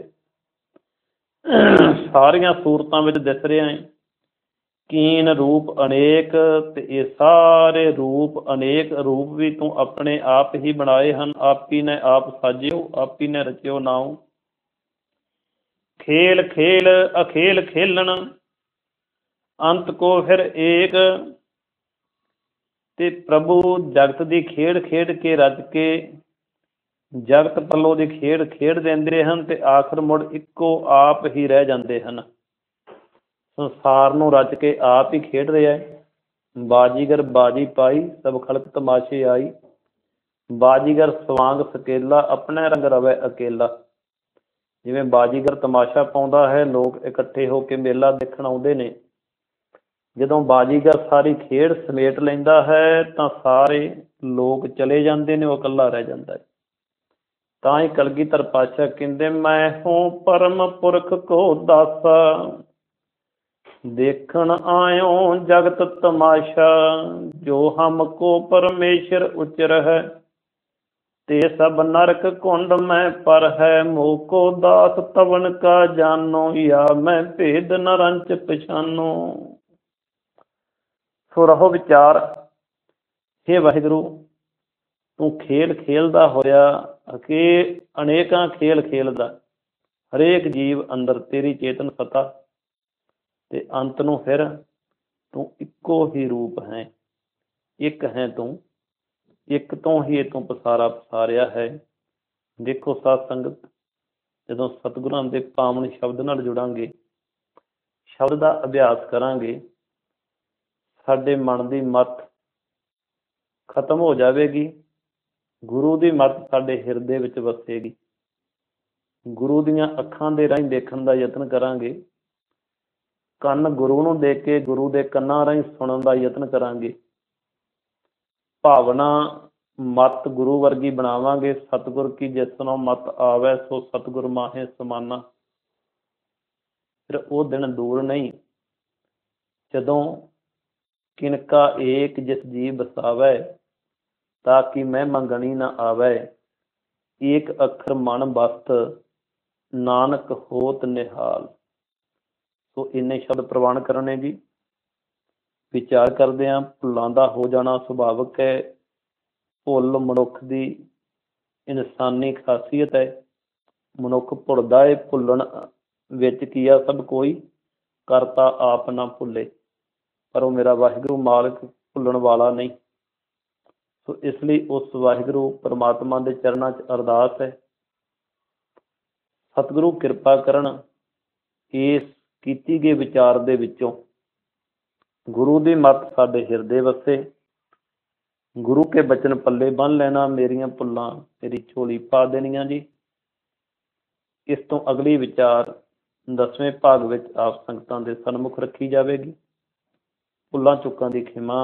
ਸਾਰੀਆਂ ਸੂਰਤਾਂ ਵਿੱਚ ਦਿਸ ਰਿਹਾ ਹੈ। ਕੀਨ ਰੂਪ ਅਨੇਕ, ਤੇ ਇਹ ਸਾਰੇ ਰੂਪ ਅਨੇਕ ਰੂਪ ਵੀ ਤੂੰ ਆਪਣੇ ਆਪ ਹੀ ਬਣਾਏ ਹਨ। ਆਪੀ ਨੇ ਆਪ ਸਾਜਿਓ, ਆਪੀ ਨੇ ਰਚਿਓ ਨਾਉ। ਖੇਲ ਖੇਲ ਅਖੇਲ ਖੇਲਣ, ਅੰਤ ਕੋ ਫਿਰ ਏਕ। ਤੇ ਪ੍ਰਭੂ ਜਗਤ ਦੀ ਖੇਡ ਖੇਡ ਕੇ ਰਚ ਕੇ ਜਗਤ ਪੱਲੋਂ ਦੀ ਖੇਡ ਖੇਡ ਦਿੰਦੇ ਹਨ, ਤੇ ਆਖਰ ਮੁੜ ਇੱਕੋ ਆਪ ਹੀ ਰਹਿ ਜਾਂਦੇ ਹਨ। ਸੰਸਾਰ ਨੂੰ ਰਚ ਕੇ ਆਪ ਹੀ ਖੇਡ ਰਿਹਾ ਹੈ। ਬਾਜੀਗਰ ਬਾਜੀ ਪਾਈ, ਸਭ ਖਲਕ ਤਮਾਸ਼ੇ ਆਈ। ਬਾਜੀਗਰ ਸਵਾਂਗ ਸਕੇਲਾ, ਆਪਣੇ ਰੰਗ ਰਵੇ ਅਕੇਲਾ। ਜਿਵੇਂ ਬਾਜੀਗਰ ਤਮਾਸ਼ਾ ਪਾਉਂਦਾ ਹੈ, ਲੋਕ ਇਕੱਠੇ ਹੋ ਕੇ ਮੇਲਾ ਦੇਖਣ ਆਉਂਦੇ ਨੇ। ਜਦੋਂ ਬਾਜੀਗਰ ਸਾਰੀ ਖੇਡ ਸਮੇਟ ਲੈਂਦਾ ਹੈ, ਤਾਂ ਸਾਰੇ ਲੋਕ ਚਲੇ ਜਾਂਦੇ ਨੇ, ਉਹ ਇਕੱਲਾ ਰਹਿ ਜਾਂਦਾ ਹੈ। ਤਾਂ ਹੀ ਕਲਗੀਧਰ ਪਾਤਸ਼ਾਹ ਕਹਿੰਦੇ ਮੈਂ ਹੂੰ ਪਰਮ ਪੁਰਖ ਕੋ ਦਾਸਾ, ਦੇਖਣ ਆਇਓ ਜਗਤ ਤਮਾਸ਼ਾ। ਜੋ ਹਮ ਕੋ ਪਰਮੇਸ਼ਰ ਉਚਰ ਹੈ, ਤੇ ਸਭ ਨਰਕ ਕੁੰਡ ਮੈਂ ਪਰ ਹੈ। ਮੋਹ ਕੋ ਦਾਸ ਤਵਨ ਕਾ ਜਾਨੋ, ਯਾ ਮੈਂ ਭੇਦ ਨ ਰੰਚ ਪਛਾਨੋ। ਸੋ ਰਹੋ ਵਿਚਾਰ, ਹੇ ਵਾਹਿਗੁਰੂ ਤੂੰ ਖੇਲ ਖੇਲਦਾ ਹੋਇਆ, ਅਨੇਕਾਂ ਖੇਲ ਖੇਲਦਾ, ਹਰੇਕ ਜੀਵ ਅੰਦਰ ਤੇਰੀ ਚੇਤਨ ਸਤਾ, ਤੇ ਅੰਤ ਨੂੰ ਫਿਰ ਤੂੰ ਇੱਕੋ ਹੀ ਰੂਪ ਹੈ, ਇੱਕ ਹੈ ਤੂੰ, ਇੱਕ ਤੋਂ ਹੀ ਤੂੰ ਪਸਾਰਾ ਪਸਾਰਿਆ ਹੈ। ਦੇਖੋ ਸਾਧ ਸੰਗਤ, ਜਦੋਂ ਸਤਿਗੁਰਾਂ ਦੇ ਪਾਵਨ ਸ਼ਬਦ ਨਾਲ ਜੁੜਾਂਗੇ, ਸ਼ਬਦ ਦਾ ਅਭਿਆਸ ਕਰਾਂਗੇ ਸਾਡੇ ਮਨ ਦੀ ਮੱਤ ਖਤਮ ਹੋ ਜਾਵੇਗੀ। ਗੁਰੂ ਦੀ ਮੱਤ ਸਾਡੇ ਹਿਰਦੇ ਵਿੱਚ ਵਸੇਗੀ। ਗੁਰੂ ਦੀਆਂ ਅੱਖਾਂ ਦੇ ਰਾਹੀਂ ਦੇਖਣ ਦਾ ਯਤਨ ਕਰਾਂਗੇ। ਕੰਨ ਗੁਰੂ ਨੂੰ ਦੇਖ ਕੇ ਗੁਰੂ ਦੇ ਕੰਨਾਂ ਰਾਹੀਂ ਸੁਣਨ ਦਾ ਯਤਨ ਕਰਾਂਗੇ। ਭਾਵਨਾ ਮੱਤ ਗੁਰੂ ਵਰਗੀ ਬਣਾਵਾਂਗੇ। ਸਤਿਗੁਰ ਕੀ ਜਿਸਨੋਂ ਮੱਤ ਆਵੈ ਸੋ ਸਤਿਗੁਰ ਮਾਹੇ ਸਮਾਨਾ। ਫਿਰ ਉਹ ਦਿਨ ਦੂਰ ਨਹੀਂ ਜਦੋਂ ਕਿਨਕਾ ਏਕ ਜਿਸ ਜੀ ਬਸਾਵੈ ਤਾਂ ਕਿ ਮੈਂ ਮੰਗਣੀ ਨਾ ਆਵੈ। ਏਕ ਅੱਖਰ ਮਨ ਬਸਤ ਨਾਨਕ ਹੋਤ ਨਿਹਾਲ। ਸੋ ਇੰਨੇ ਸ਼ਬਦ ਪ੍ਰਵਾਨ ਕਰਨੇ ਜੀ। ਵਿਚਾਰ ਕਰਦੇ ਹਾਂ ਭੁੱਲਾਂ ਦਾ ਹੋ ਜਾਣਾ ਸੁਭਾਵਿਕ ਹੈ। ਭੁੱਲ ਮਨੁੱਖ ਦੀ ਇਨਸਾਨੀ ਖਾਸੀਅਤ ਹੈ। ਮਨੁੱਖ ਭੁੱਲਦਾ ਹੈ। ਭੁੱਲਣ ਵਿੱਚ ਕੀ ਆ ਸਭ ਕੋਈ ਕਰਤਾ ਆਪ ਨਾ ਭੁੱਲੇ। ਪਰ ਉਹ ਮੇਰਾ ਵਾਹਿਗੁਰੂ ਮਾਲਕ ਭੁੱਲਣ ਵਾਲਾ ਨਹੀਂ। ਸੋ ਇਸ ਲਈ ਉਸ ਵਾਹਿਗੁਰੂ ਪਰਮਾਤਮਾ ਦੇ ਚਰਨਾਂ 'ਚ ਅਰਦਾਸ ਹੈ ਸਤਿਗੁਰੂ ਕਿਰਪਾ ਕਰਨ ਇਸ ਕੀਤੀ ਗਏ ਵਿਚਾਰ ਦੇ ਵਿੱਚੋਂ ਗੁਰੂ ਦੀ ਮੱਤ ਸਾਡੇ ਹਿਰਦੇ ਵਸੇ। ਗੁਰੂ ਕੇ ਬਚਨ ਪੱਲੇ ਬੰਨ ਲੈਣਾ। ਮੇਰੀਆਂ ਭੁੱਲਾਂ ਮੇਰੀ ਝੋਲੀ ਪਾ ਦੇਣੀਆਂ ਜੀ। ਇਸ ਤੋਂ ਅਗਲੀ ਵਿਚਾਰ 10ਵੇਂ ਭਾਗ ਵਿੱਚ ਆਪ ਸੰਗਤਾਂ ਦੇ ਸਨਮੁਖ ਰੱਖੀ ਜਾਵੇਗੀ। ਭੁੱਲਾਂ ਚੁੱਕਾਂ ਦੀ ਖਿਮਾ।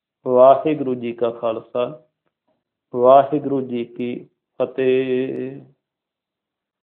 ਵਾਹਿਗੁਰੂ ਜੀ ਕਾ ਖਾਲਸਾ ਵਾਹਿਗੁਰੂ ਜੀ ਕੀ ਫਤਿਹ।